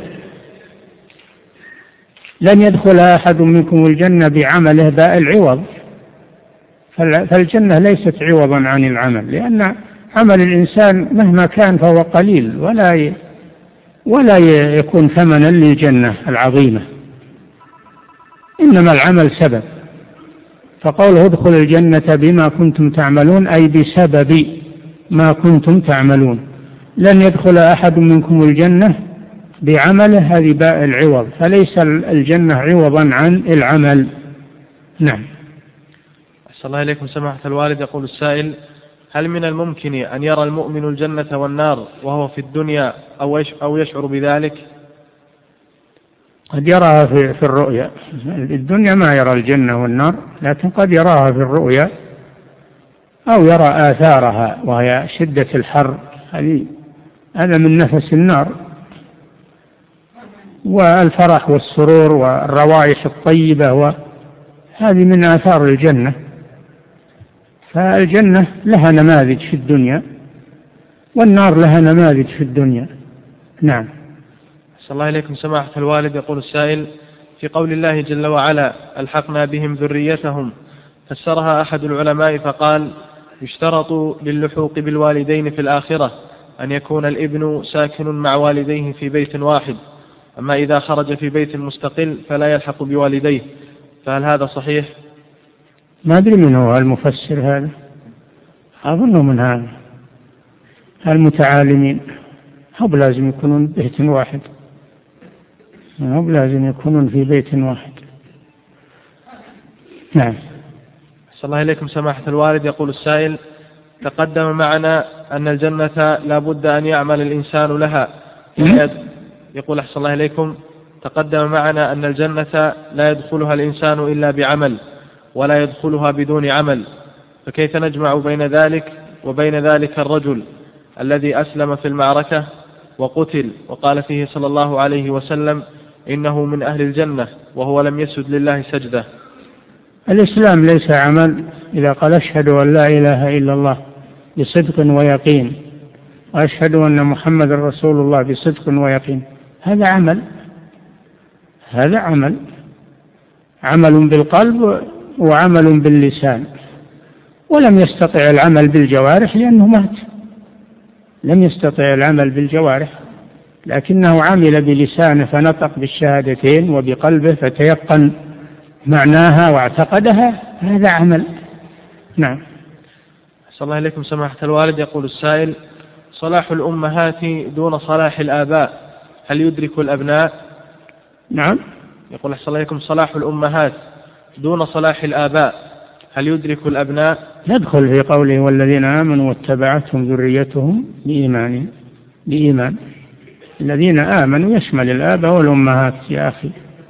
لن يدخل أحد منكم الجنة بعمله، باء العوض. فالجنة ليست عوضا عن العمل، لأن عمل الإنسان مهما كان فهو قليل ولا ولا يكون ثمنا للجنة العظيمة، إنما العمل سبب. فقوله ادخلوا الجنة بما كنتم تعملون أي بسبب ما كنتم تعملون. لن يدخل أحد منكم الجنة بعمله، هذه باء العوض، فليس الجنة عوضا عن العمل. نعم. أحسن الله إليكم سماحة الوالد. يقول السائل: هل من الممكن أن يرى المؤمن الجنة والنار وهو في الدنيا أو يشعر بذلك؟ قد يراها في, في الرؤيا. الدنيا ما يرى الجنة والنار، لكن قد يراها في الرؤيا أو يرى آثارها وهي شدة الحر، هذا من نفس النار. والفرح والسرور والروائح الطيبة وهذه من آثار الجنة. فالجنة لها نماذج في الدنيا والنار لها نماذج في الدنيا. نعم. صلى الله عليكم سماحة الوالد. يقول السائل: في قول الله جل وعلا ألحقنا بهم ذريتهم، فسرها أحد العلماء فقال: يشترط للحوق بالوالدين في الآخرة أن يكون الابن ساكن مع والديه في بيت واحد، أما إذا خرج في بيت مستقل فلا يلحق بوالديه، فهل هذا صحيح؟ ما أدري من هو المفسر هذا، أظنه من هذا المتعالمين، هم لازم يكونون بيت واحد، هم لازم يكونون في بيت واحد. نعم. صلى الله عليكم سماحة الوالد. يقول السائل: تقدم معنا أن الجنة لا بد أن يعمل الإنسان لها. يقول أحسن الله عليكم: تقدم معنا أن الجنة لا يدخلها الإنسان إلا بعمل ولا يدخلها بدون عمل، فكيف نجمع بين ذلك وبين ذلك الرجل الذي أسلم في المعركة وقتل وقال فيه صلى الله عليه وسلم إنه من أهل الجنة وهو لم يسجد لله سجدة؟ الإسلام ليس عمل. إذا قال أشهد أن لا إله إلا الله بصدق ويقين وأشهد أن محمد رسول الله بصدق ويقين، هذا عمل، هذا عمل عمل بالقلب وعمل باللسان. ولم يستطع العمل بالجوارح لأنه مات، لم يستطع العمل بالجوارح، لكنه عمل بلسانه فنطق بالشهادتين وبقلبه فتيقن معناها واعتقدها، هذا عمل. نعم. صلى الله عليكم سماحة الوالد. يقول السائل: صلاح الأمهات دون صلاح الآباء هل يدرك الأبناء؟ نعم. يقول أحسن الله عليكم: صلاح الأمهات دون صلاح الآباء هل يدرك الأبناء؟ يدخل في قوله والذين آمنوا واتبعتهم ذريتهم بإيمان بإيمان. الذين آمنوا يشمل الآباء والأمهات يا أخي،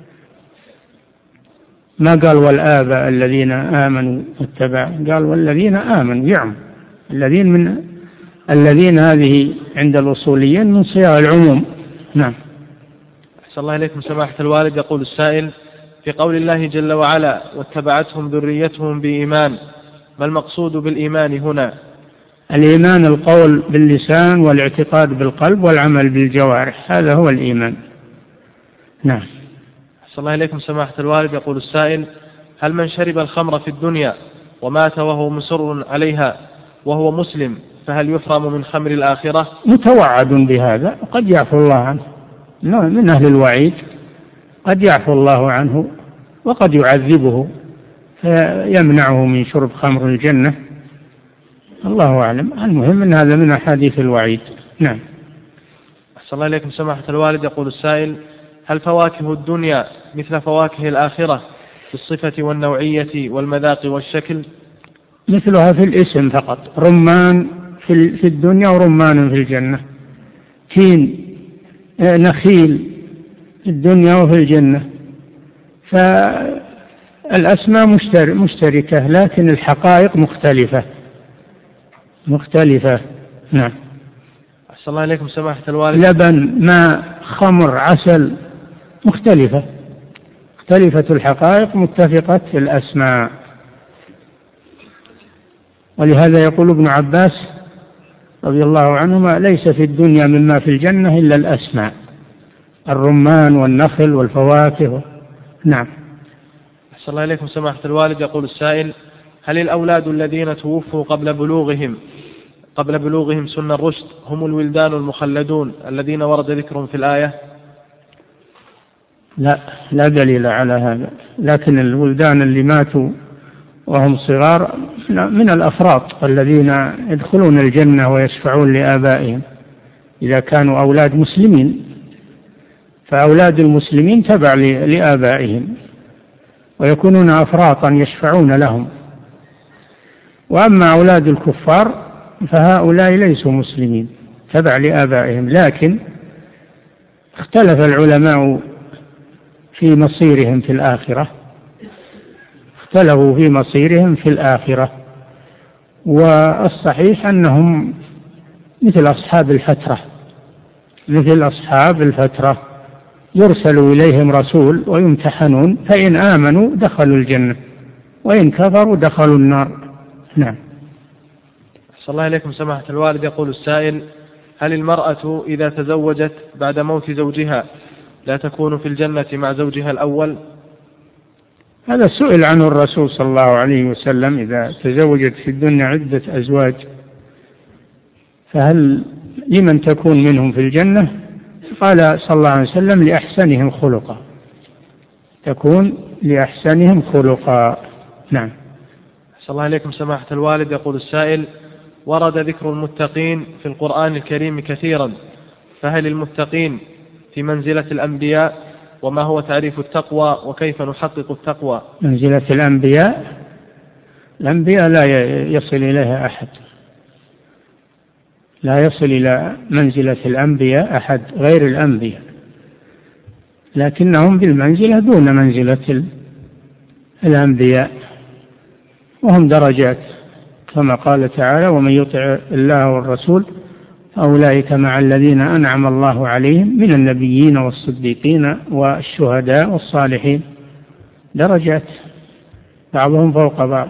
ما قال والآباء الذين آمنوا واتبعوا، قال والذين آمنوا يعم. الذين من الذين هذه عند الأصوليين من صيغ العموم. نعم. أحسن الله إليكم سماحة الوالد. يقول السائل: في قول الله جل وعلا واتبعتهم ذريتهم بإيمان، ما المقصود بالإيمان هنا؟ الإيمان القول باللسان والاعتقاد بالقلب والعمل بالجوارح، هذا هو الإيمان. نعم. أحسن الله إليكم سماحة الوالد. يقول السائل: هل من شرب الخمر في الدنيا ومات وهو مصر عليها وهو مسلم فهل يحرم من خمر الآخرة؟ متوعد بهذا، قد يعفو الله عنه، من أهل الوعيد، قد يعفو الله عنه وقد يعذبه فيمنعه من شرب خمر الجنة، الله أعلم. المهم أن هذا من أحاديث الوعيد. نعم. أحسن الله إليكم سماحة الوالد. يقول السائل: هل فواكه الدنيا مثل فواكه الآخرة في الصفة والنوعية والمذاق والشكل؟ مثلها في الاسم فقط، رمان في الدنيا ورمان في الجنة، تين نخيل في الدنيا وفي الجنة، فالأسماء مشتركة لكن الحقائق مختلفة مختلفة. نعم. أحسن الله إليكم سماحة الوالد. لبن، ماء، خمر، عسل، مختلفة مختلفة الحقائق متفقة الأسماء. ولهذا يقول ابن عباس رضي الله عنهما: ليس في الدنيا مما في الجنة إلا الأسماء، الرمان والنخل والفواكه. نعم. أحسن الله إليكم سماحة الوالد. يقول السائل: هل الأولاد الذين توفوا قبل بلوغهم قبل بلوغهم سن الرشد هم الولدان المخلدون الذين ورد ذكرهم في الآية؟ لا لا دليل على هذا، لكن الولدان اللي ماتوا وهم صغار من الأفراط الذين يدخلون الجنة ويشفعون لآبائهم إذا كانوا أولاد مسلمين، فأولاد المسلمين تبع لآبائهم ويكونون أفراطا يشفعون لهم. وأما أولاد الكفار فهؤلاء ليسوا مسلمين تبع لآبائهم، لكن اختلف العلماء في مصيرهم في الآخرة، اختلفوا في مصيرهم في الآخرة، والصحيح أنهم مثل أصحاب الفترة، مثل أصحاب الفترة يرسل إليهم رسول ويمتحنون، فإن آمنوا دخلوا الجنة وإن كفروا دخلوا النار. نعم. صلى الله عليكم سماحة الوالد. يقول السائل: هل المرأة إذا تزوجت بعد موت زوجها لا تكون في الجنة مع زوجها الأول؟ هذا سئل عنه الرسول صلى الله عليه وسلم: إذا تزوجت في الدنيا عدة أزواج فهل لمن تكون منهم في الجنة؟ قال صلى الله عليه وسلم: لأحسنهم خلقا، تكون لأحسنهم خلقا. نعم. صلى الله عليكم سماحة الوالد. يقول السائل: ورد ذكر المتقين في القرآن الكريم كثيرا، فهل المتقين في منزلة الأنبياء؟ وما هو تعريف التقوى؟ وكيف نحقق التقوى؟ منزلة الأنبياء، الأنبياء لا يصل إليها أحد، لا يصل إلى منزلة الأنبياء أحد غير الأنبياء، لكنهم بالمنزلة دون منزلة الأنبياء، وهم درجات كما قال تعالى: ومن يطع الله والرسول أولئك مع الذين أنعم الله عليهم من النبيين والصديقين والشهداء والصالحين، درجات بعضهم فوق بعض.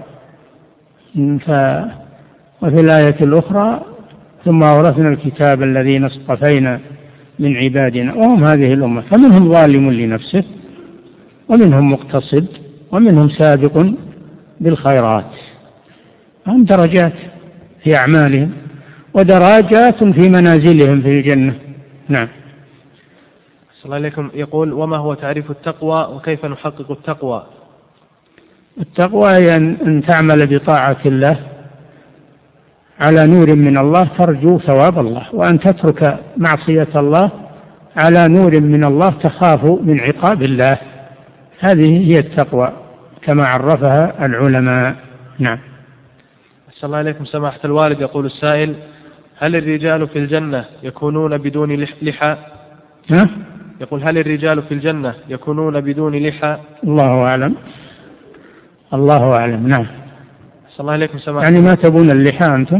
وفي الآية الأخرى: ثم أورثنا الكتاب الذين اصطفينا من عبادنا، وهم هذه الأمة، فمنهم ظالم لنفسه ومنهم مقتصد ومنهم سابق بالخيرات، هم درجات في أعمالهم ودرجات في منازلهم في الجنة. نعم. صلى الله عليكم. يقول: وما هو تعريف التقوى وكيف نحقق التقوى؟ التقوى هي أن تعمل بطاعة الله على نور من الله ترجو ثواب الله، وأن تترك معصية الله على نور من الله تخاف من عقاب الله، هذه هي التقوى كما عرفها العلماء. نعم. صلى الله عليكم سماحة الوالد. يقول السائل: هل الرجال في الجنة يكونون بدون لحى؟ ها؟ يقول: هل الرجال في الجنة يكونون بدون لحى؟ الله أعلم، الله أعلم. نعم. صلى الله عليكم سماحة. يعني ما تبون اللحى أنتم؟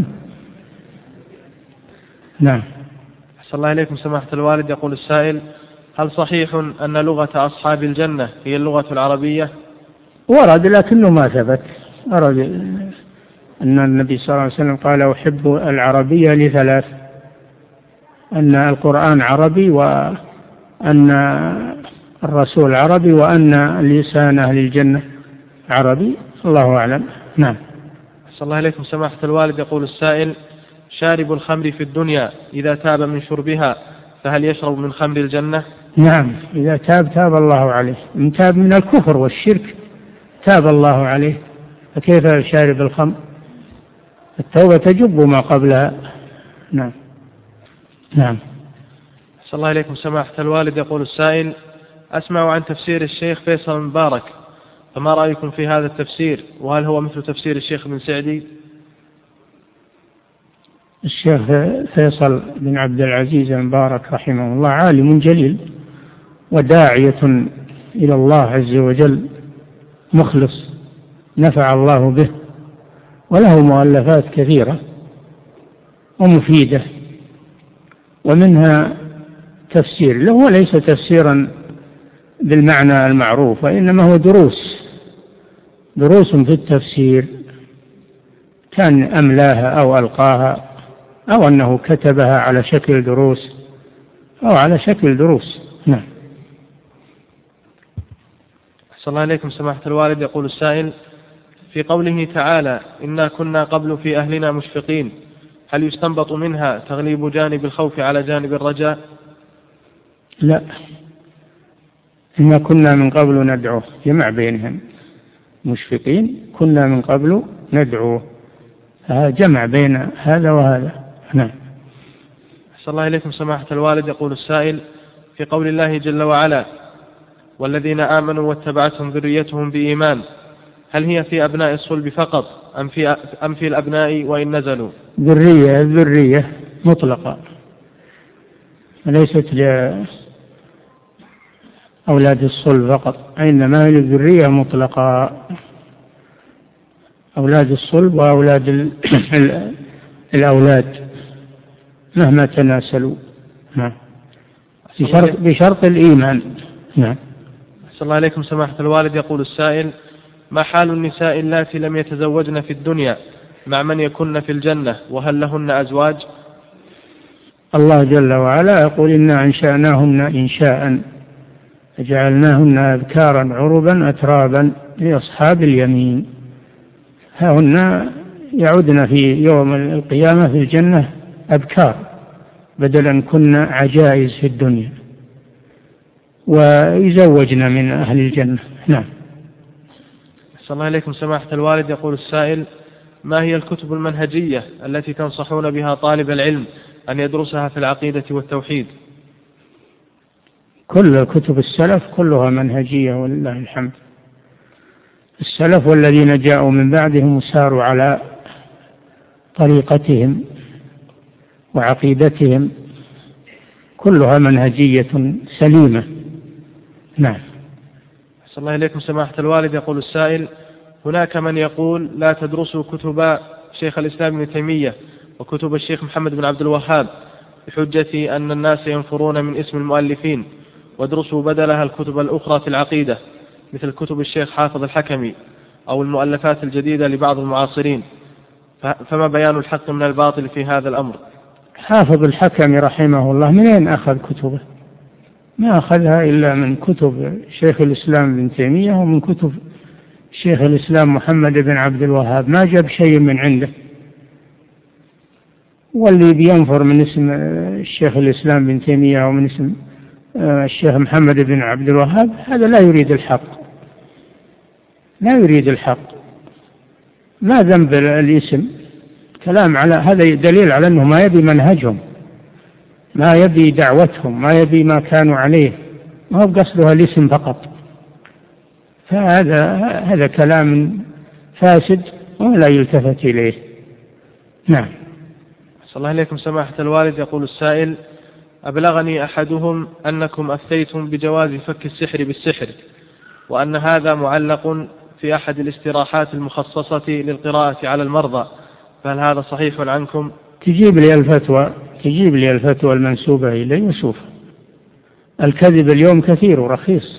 نعم. صلى الله عليكم سماحة الوالد. يقول السائل: هل صحيح أن لغة أصحاب الجنة هي اللغة العربية؟ ورد لكنه ما ثبت. ورد أن النبي صلى الله عليه وسلم قال: أحب العربية لثلاث: أن القرآن عربي، وأن الرسول عربي، وأن لسان أهل الجنة عربي. الله أعلم. نعم. صلى الله عليكم سماحة الوالد. يقول السائل: شارب الخمر في الدنيا إذا تاب من شربها فهل يشرب من خمر الجنة؟ نعم، إذا تاب تاب الله عليه، إن تاب من الكفر والشرك تاب الله عليه، فكيف شارب الخمر؟ التوبة تجب ما قبلها. نعم. نعم. صلى الله عليكم سماحة الوالد. يقول السائل: أسمع عن تفسير الشيخ فيصل المبارك، فما رأيكم في هذا التفسير؟ وهل هو مثل تفسير الشيخ بن سعدي؟ الشيخ فيصل بن عبد العزيز المبارك رحمه الله عالم جليل وداعية إلى الله عز وجل، مخلص نفع الله به، وله مؤلفات كثيرة ومفيدة، ومنها تفسير له، وليس تفسيرا بالمعنى المعروف، وإنما هو دروس دروس في التفسير، كان أملاها أو ألقاها أو أنه كتبها على شكل دروس أو على شكل دروس. نعم. صلى الله عليكم سماحة الوالد. يقول السائل: في قوله تعالى: إنا كنا قبل في أهلنا مشفقين، هل يستنبط منها تغليب جانب الخوف على جانب الرجاء؟ لا، إنا كنا من قبل ندعوه، جمع بينهم، مشفقين كنا من قبل ندعوه، جمع بين هذا وهذا. نعم. أحسن الله إليكم سماحة الوالد. يقول السائل: في قول الله جل وعلا: والذين آمنوا واتبعتهم ذريتهم بإيمان، هل هي في أبناء الصلب فقط أم في, أم في الأبناء وإن نزلوا؟ ذرية الذرية مطلقة، ليست لأولاد الصلب فقط، إنما هي الذرية مطلقة، أولاد الصلب وأولاد الأولاد مهما تناسلوا. نعم. بشرط, بشرط الإيمان. نعم. أحسن الله عليكم سماحة الوالد. يقول السائل: ما حال النساء اللاتي لم يتزوجن في الدنيا مع من يكن في الجنة، وهل لهن أزواج؟ الله جل وعلا يقول: إنا أنشأناهن إنشاء فجعلناهن أذكارا عربا أترابا لأصحاب اليمين، هن يعودن في يوم القيامة في الجنة أبكار بدلا كنا عجائز في الدنيا، ويزوجن من أهل الجنة. نعم. أحسن الله إليكم سماحة الوالد. يقول السائل: ما هي الكتب المنهجية التي تنصحون بها طالب العلم أن يدرسها في العقيدة والتوحيد؟ كل كتب السلف كلها منهجية ولله الحمد. السلف والذين جاءوا من بعدهم ساروا على طريقتهم وعقيدتهم، كلها منهجية سليمة. نعم. أحسن الله إليكم سماحة الوالد. يقول السائل: هناك من يقول لا تدرسوا كتب شيخ الإسلام ابن تيمية وكتب الشيخ محمد بن عبد الوهاب بحجة أن الناس ينفرون من اسم المؤلفين، وادرسوا بدلها الكتب الأخرى في العقيدة مثل كتب الشيخ حافظ الحكمي أو المؤلفات الجديدة لبعض المعاصرين، فما بيان الحق من الباطل في هذا الأمر؟ حافظ الحكمي رحمه الله من أين أخذ كتبه؟ ما أخذها إلا من كتب شيخ الإسلام ابن تيمية ومن كتب شيخ الإسلام محمد بن عبد الوهاب، ما جاب شيء من عنده. واللي بينفر من اسم الشيخ الإسلام ابن تيمية ومن اسم الشيخ محمد بن عبد الوهاب هذا لا يريد الحق، لا يريد الحق، ما ذنب الاسم، كلام على هذا دليل على أنه ما يبي منهجهم، ما يبي دعوتهم، ما يبي ما كانوا عليه، ما هو قصدها الاسم فقط. فهذا هذا كلام فاسد ولا يلتفت إليه. نعم. صلى الله عليكم سماحة الوالد. يقول السائل: أبلغني أحدهم أنكم أفتيتم بجواز فك السحر بالسحر، وأن هذا معلق في أحد الاستراحات المخصصة للقراءة على المرضى، فهل هذا صحيح عنكم؟ تجيب لي الفتوى، تجيب لي الفتوى المنسوبة إليه وشوف. الكذب اليوم كثير ورخيص،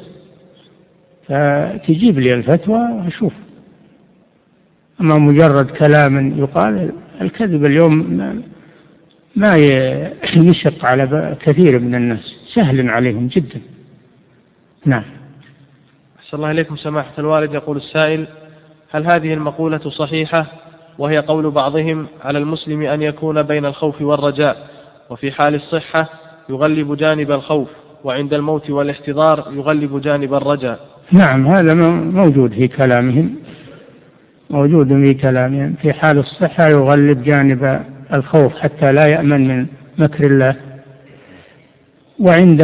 فتجيب لي الفتوى وشوف. أما مجرد كلام يقال، الكذب اليوم ما يشق على كثير من الناس، سهل عليهم جدا. نعم. أحسن الله إليكم سماحة الوالد. يقول السائل: هل هذه المقولة صحيحة، وهي قول بعضهم على المسلم أن يكون بين الخوف والرجاء، وفي حال الصحة يغلب جانب الخوف، وعند الموت والاحتضار يغلب جانب الرجاء؟ نعم، هذا موجود في كلامهم، موجود في كلامهم. في حال الصحة يغلب جانب الخوف حتى لا يأمن من مكر الله، وعند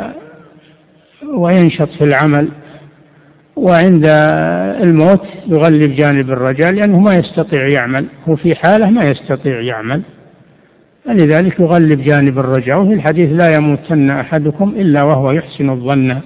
وينشط في العمل، وعند الموت يغلب جانب الرجاء لأنه ما يستطيع يعمل، هو في حاله ما يستطيع يعمل، لذلك يغلب جانب الرجاء. وفي الحديث: لا يموتن أحدكم إلا وهو يحسن الظن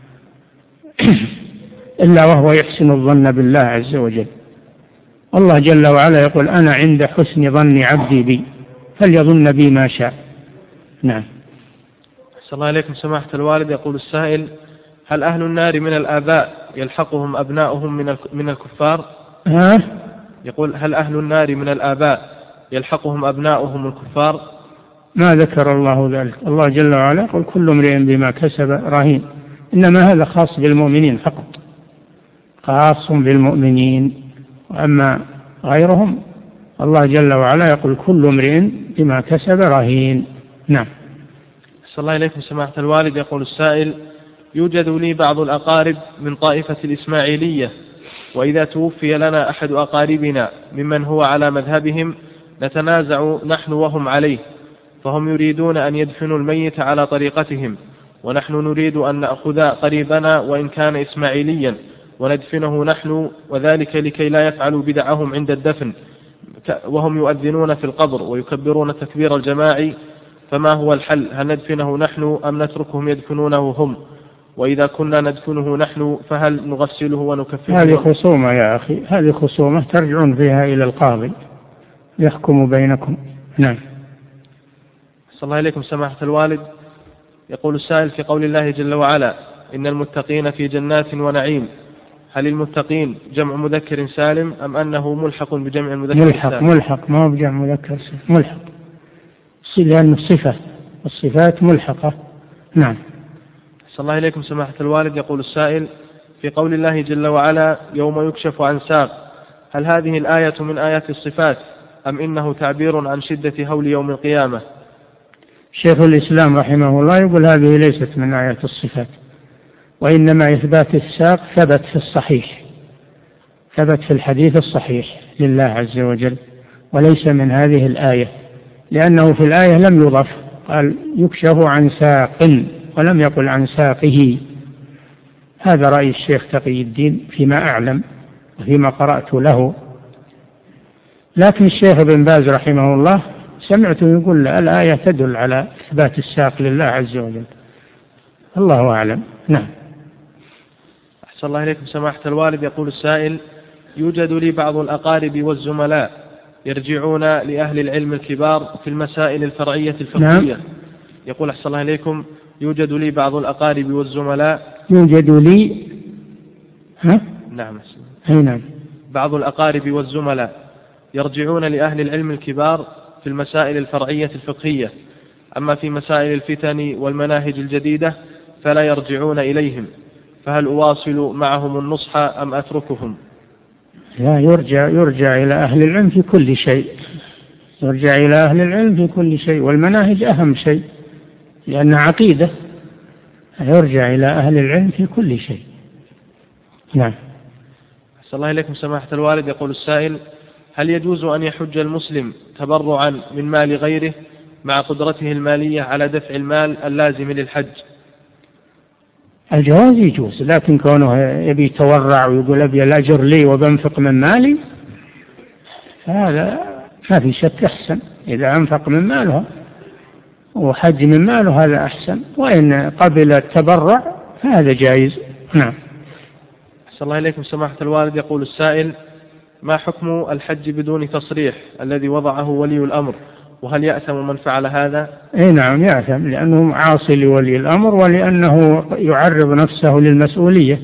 إلا وهو يحسن الظن بالله عز وجل. الله جل وعلا يقول: أنا عند حسن ظن عبدي بي فليظن بي ما شاء. نعم. أحسن الله إليكم سماحة الوالد. يقول السائل: هل أهل النار من الآباء يلحقهم أبناؤهم من من الكفار؟ ها؟ يقول: هل أهل النار من الآباء يلحقهم أبناؤهم الكفار؟ ما ذكر الله ذلك. الله جل وعلا يقول: كل امرئ بما كسب رهين. إنما هذا خاص بالمؤمنين فقط، خاص بالمؤمنين، وأما غيرهم الله جل وعلا يقول كل امرئ بما كسب رهين. نعم. صلى الله عليكم سماحة الوالد. يقول السائل: يوجد لي بعض الأقارب من طائفة الإسماعيلية، وإذا توفي لنا أحد أقاربنا ممن هو على مذهبهم نتنازع نحن وهم عليه، فهم يريدون أن يدفنوا الميت على طريقتهم، ونحن نريد أن نأخذ قريبنا وإن كان إسماعيليا وندفنه نحن، وذلك لكي لا يفعلوا بدعهم عند الدفن، وهم يؤذنون في القبر ويكبرون تكبير الجماعي، فما هو الحل؟ هل ندفنه نحن أم نتركهم يدفنونه هم؟ وإذا كنا ندفنه نحن فهل نغسله ونكفنه؟ هذه خصومة يا أخي، هذه خصومة ترجعون فيها إلى القاضي يحكم بينكم. نعم. صلى الله عليكم سماحة الوالد. يقول السائل: في قول الله جل وعلا: إن المتقين في جنات ونعيم، هل المتقين جمع مذكر سالم أم أنه ملحق بجمع المذكر ملحق السالم؟ ملحق ما هو بجمع مذكر سالم، ملحق لأنه صفة، الصفات ملحقة. نعم. صلى الله عليكم سماحة الوالد. يقول السائل: في قول الله جل وعلا: يوم يكشف عن ساق، هل هذه الآية من آيات الصفات أم إنه تعبير عن شدة هول يوم القيامة؟ شيخ الإسلام رحمه الله يقول هذه ليست من آيات الصفات، وإنما إثبات الساق ثبت في الصحيح، ثبت في الحديث الصحيح لله عز وجل، وليس من هذه الآية، لأنه في الآية لم يضف، قال يكشف عن ساق ولم يقل عن ساقه. هذا رأي الشيخ تقي الدين فيما أعلم وفيما قرأت له. لكن الشيخ ابن باز رحمه الله سمعته يقول الآية تدل على إثبات الساق لله عز وجل، الله أعلم. نعم. أحسن الله إليكم سماحة الوالد. يقول السائل: يوجد لي بعض الأقارب والزملاء يرجعون لأهل العلم الكبار في المسائل الفرعية الفقهية. نعم. يقول أحسن الله إليكم: يوجد لي بعض الأقارب والزملاء يوجد لي ها؟ نعم. نعم. بعض الأقارب والزملاء يرجعون لأهل العلم الكبار في المسائل الفرعية الفقهية، أما في مسائل الفتن والمناهج الجديدة فلا يرجعون إليهم، فهل أواصل معهم النصح أم أتركهم؟ لا، يرجع يرجع إلى أهل العلم في كل شيء، يرجع إلى أهل العلم في كل شيء، والمناهج أهم شيء لأنها عقيدة، يرجع إلى أهل العلم في كل شيء. نعم. أحسن الله إليكم سماحة الوالد. يقول السائل: هل يجوز أن يحج المسلم تبرعا من مال غيره مع قدرته المالية على دفع المال اللازم للحج؟ الجواز يجوز، لكن كونه يبي يتورع ويقول أبي الأجر لي وبنفق من مالي، هذا ما في شك أحسن. إذا أنفق من ماله وحج من ماله هذا أحسن، وإن قبل التبرع فهذا جائز. نعم. أحسن الله إليكم سماحة الوالد. يقول السائل: ما حكم الحج بدون تصريح الذي وضعه ولي الأمر، وهل يأثم من فعل هذا؟ اي نعم يأثم، لأنه عاصي لولي الأمر، ولأنه يعرض نفسه للمسؤولية،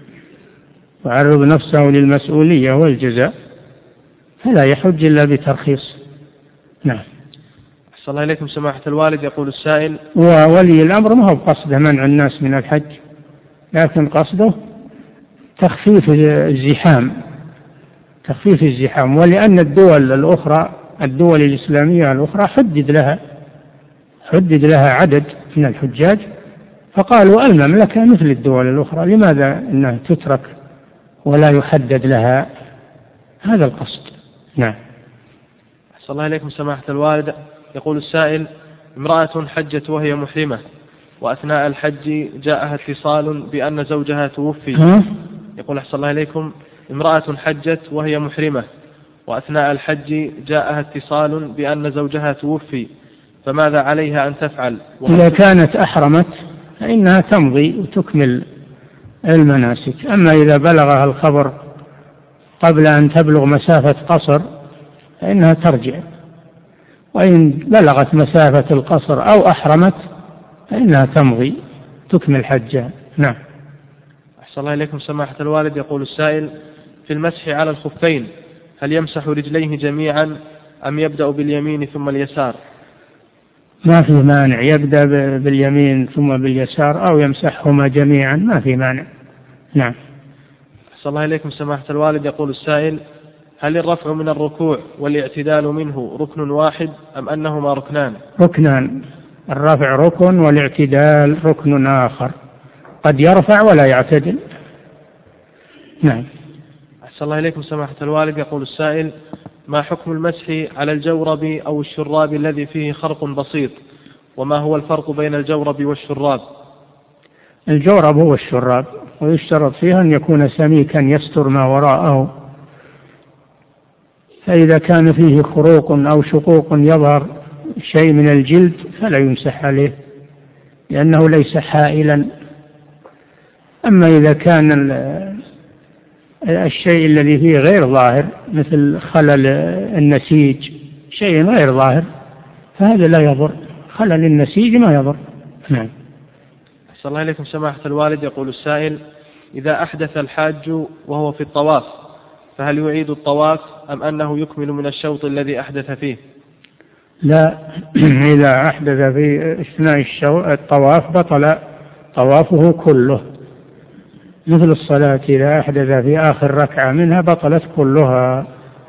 يعرض نفسه للمسؤولية والجزاء، فلا يحج إلا بترخيص. نعم. أحسن الله إليكم سماحة الوالد. يقول السائل: وولي الأمر ما هو قصده منع الناس من الحج، لكن قصده تخفيف الزحام، تخفيف الزحام، ولأن الدول الأخرى الدول الإسلامية الأخرى حدد لها حدد لها عدد من الحجاج، فقالوا المملكة مثل الدول الأخرى، لماذا أنها تترك ولا يحدد لها؟ هذا القصد. نعم. أحسن الله إليكم سماحة الوالد. يقول السائل: امرأة حجت وهي محرمة، وأثناء الحج جاءها اتصال بأن زوجها توفي. ها؟ يقول أحسن الله إليكم: امرأة حجت وهي محرمة، وأثناء الحج جاءها اتصال بأن زوجها توفي، فماذا عليها أن تفعل؟ إذا كانت أحرمت فإنها تمضي وتكمل المناسك، أما إذا بلغها الخبر قبل أن تبلغ مسافة قصر فإنها ترجع، وإن بلغت مسافة القصر أو أحرمت فإنها تمضي تكمل حجها. نعم. أحسن الله إليكم سماحة الوالد. يقول السائل: في المسح على الخفين هل يمسح رجليه جميعا أم يبدأ باليمين ثم اليسار؟ ما في مانع، يبدأ باليمين ثم باليسار، أو يمسحهما جميعا، ما في مانع. نعم. أحسن الله إليكم سماحة الوالد. يقول السائل: هل الرفع من الركوع والاعتدال منه ركن واحد أم أنهما ركنان؟ ركنان، الرفع ركن والاعتدال ركن آخر، قد يرفع ولا يعتدل. نعم. أحسن الله إليكم سماحة الوالد. يقول السائل: ما حكم المسح على الجورب أو الشراب الذي فيه خرق بسيط، وما هو الفرق بين الجورب والشراب؟ الجورب هو الشراب، ويشترط فيها أن يكون سميكا يستر ما وراءه، فإذا كان فيه خروق أو شقوق يظهر شيء من الجلد فلا يمسح عليه لأنه ليس حائلا. أما إذا كان الشيء الذي فيه غير ظاهر مثل خلل النسيج، شيء غير ظاهر، فهذا لا يضر، خلل النسيج ما يضر. نعم. أحسن الله إليكم سماحة الوالد. يقول السائل: إذا أحدث الحاج وهو في الطواف فهل يعيد الطواف أم أنه يكمل من الشوط الذي أحدث فيه؟ لا، إذا أحدث في أثناء الطواف بطل طوافه كله، مثل الصلاة إذا أحدث في آخر ركعة منها بطلت كلها،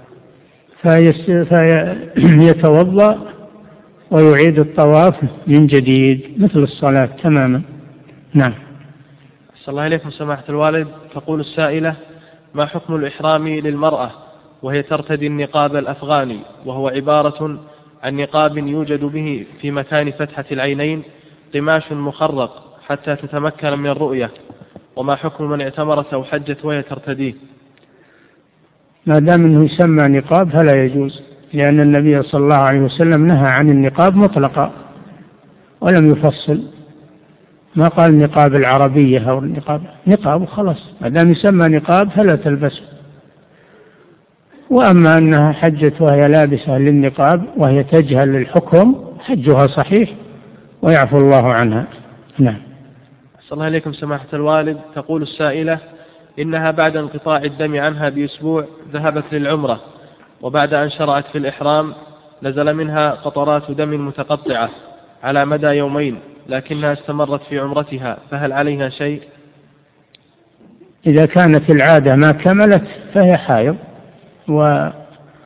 فيتوضأ ويعيد الطواف من جديد مثل الصلاة تماما. نعم. أحسن الله إليكم سماحة الوالد. تقول السائلة: ما حكم الإحرام للمرأة وهي ترتدي النقاب الأفغاني، وهو عبارة عن نقاب يوجد به في مكان فتحة العينين قماش مخرق حتى تتمكن من الرؤية، وما حكم من اعتمرت أو حجت وهي ترتديه؟ ما دام أنه يسمى نقاب فلا يجوز، لأن النبي صلى الله عليه وسلم نهى عن النقاب مطلقا ولم يفصل، ما قال نقاب العربية أو النقاب، نقاب خلاص، ما دام يسمى نقاب فلا تلبسه. وأما أنها حجت وهي لابسة للنقاب وهي تجهل الحكم حجها صحيح ويعفو الله عنها. نعم. أحسن الله إليكم سماحة الوالد. تقول السائلة: إنها بعد انقطاع الدم عنها بأسبوع ذهبت للعمرة، وبعد أن شرعت في الإحرام نزل منها قطرات دم متقطعة على مدى يومين، لكنها استمرت في عمرتها، فهل عليها شيء؟ إذا كانت العادة ما كملت فهي حائض والطواف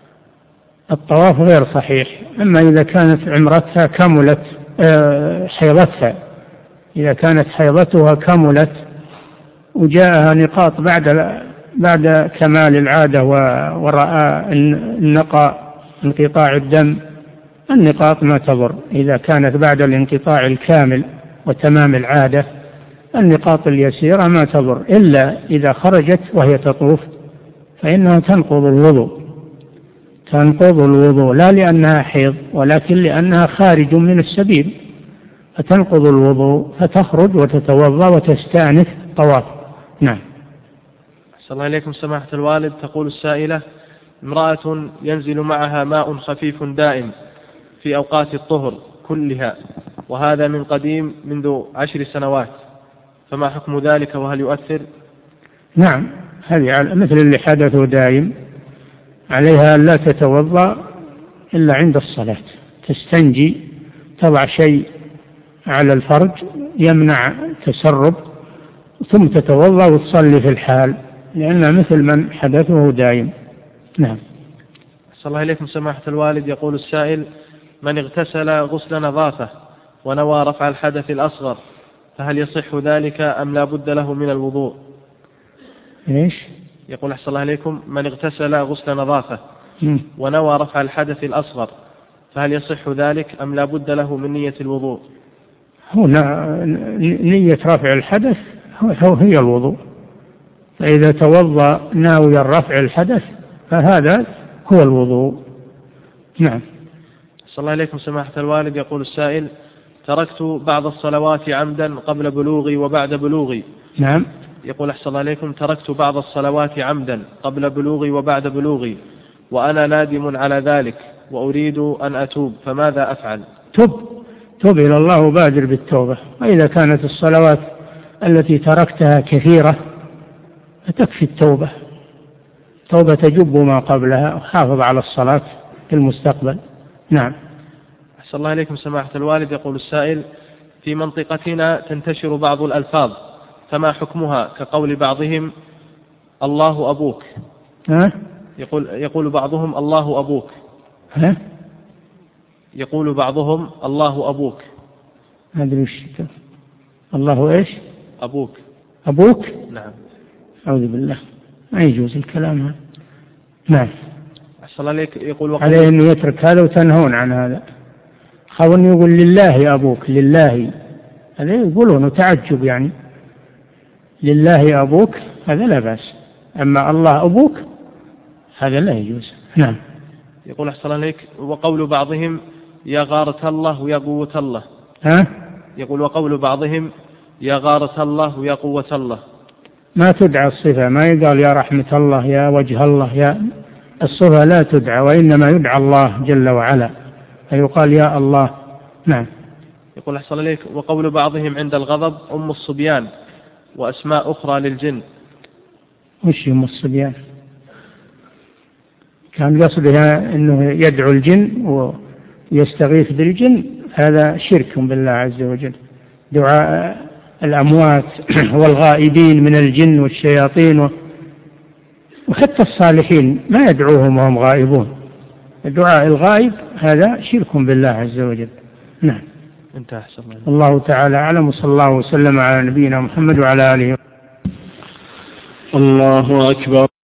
غير صحيح. أما إذا كانت عمرتها كملت حيضتها، إذا كانت حيضتها كملت وجاءها نقاط بعد بعد كمال العادة ورأى النقاء انقطاع الدم، النقاط ما تضر. إذا كانت بعد الانقطاع الكامل وتمام العادة النقاط اليسيرة ما تضر، إلا إذا خرجت وهي تطوف فإنها تنقض الوضوء، تنقض الوضوء لا لأنها حيض ولكن لأنها خارج من السبيل، فتنقض الوضوء فتخرج وتتوضأ وتستأنف طواف. نعم. أحسن الله إليكم سماحة الوالد. تقول السائلة: امرأة ينزل معها ماء خفيف دائم في أوقات الطهر كلها، وهذا من قديم منذ عشر سنوات، فما حكم ذلك وهل يؤثر؟ نعم، هذه مثل اللي حدثه دائم، عليها لا تتوضأ إلا عند الصلاة، تستنجي، تضع شيء على الفرج يمنع تسرب، ثم تتوضأ وتصلي في الحال، لأنها مثل من حدثه دائم. نعم. أحسن الله إليكم سماحة الوالد. يقول السائل: من اغتسل غسل نظافة ونوى رفع الحدث الأصغر فهل يصح ذلك أم لا بد له من الوضوء؟ إيش؟ يقول أحسن الله إليكم: من اغتسل غسل نظافة م. ونوى رفع الحدث الأصغر فهل يصح ذلك أم لا بد له من نية الوضوء؟ هنا نية رفع الحدث هو هي الوضوء، فإذا توضأ ناوي رفع الحدث فهذا هو الوضوء. نعم. صلى الله عليكم سماحة الوالد. يقول السائل: تركت بعض الصلوات عمدا قبل بلوغي وبعد بلوغي. نعم. يقول أحسن الله عليكم: تركت بعض الصلوات عمدا قبل بلوغي وبعد بلوغي وأنا نادم على ذلك وأريد أن أتوب، فماذا أفعل؟ تب تب إلى الله وبادر بالتوبة، وإذا كانت الصلوات التي تركتها كثيرة فتكفي التوبة، توبة تجب ما قبلها، وحافظ على الصلاة في المستقبل. نعم. أحسن الله عليكم سماحة الوالد. يقول السائل: في منطقتنا تنتشر بعض الألفاظ فما حكمها، كقول بعضهم الله أبوك؟ ها؟ يقول يقول بعضهم الله أبوك. ها؟ يقول بعضهم الله أبوك. ما أدري وش الله إيش؟ أبوك. أبوك؟ نعم. أعوذ بالله، ما يجوز الكلام هذا. نعم. أحسن عليك. يقول عليه أنه يترك هذا وتنهون عن هذا. خاون يقول لله أبوك، لله، هذا يقولون تعجب يعني. لله أبوك هذا لا بأس، أما الله أبوك هذا لا يجوز. نعم. يقول أحسن عليك. وقول بعضهم يا غارة الله ويا قوة الله. ها؟ يقول وقول بعضهم يا غارة الله ويا قوة الله. ما تدعى الصفة، ما يقال يا رحمة الله يا وجه الله، يا الصفة لا تدعى، وإنما يدعى الله جل وعلا، فيقال يا الله. نعم. يقول أحسن عليك. وقول بعضهم عند الغضب أم الصبيان وأسماء أخرى للجن. وش أم الصبيان؟ كان قصدها أنه يدعو الجن ويستغيث بالجن، هذا شرك بالله عز وجل. دعاء الأموات والغائبين من الجن والشياطين وحتى الصالحين ما يدعوهم وهم غائبون. دعاء الغائب هذا شرك بالله عز وجل. نعم. انتهى. أحسن الله تعالى أعلم، وصلى الله وسلم على نبينا محمد وعلى آله. الله أكبر.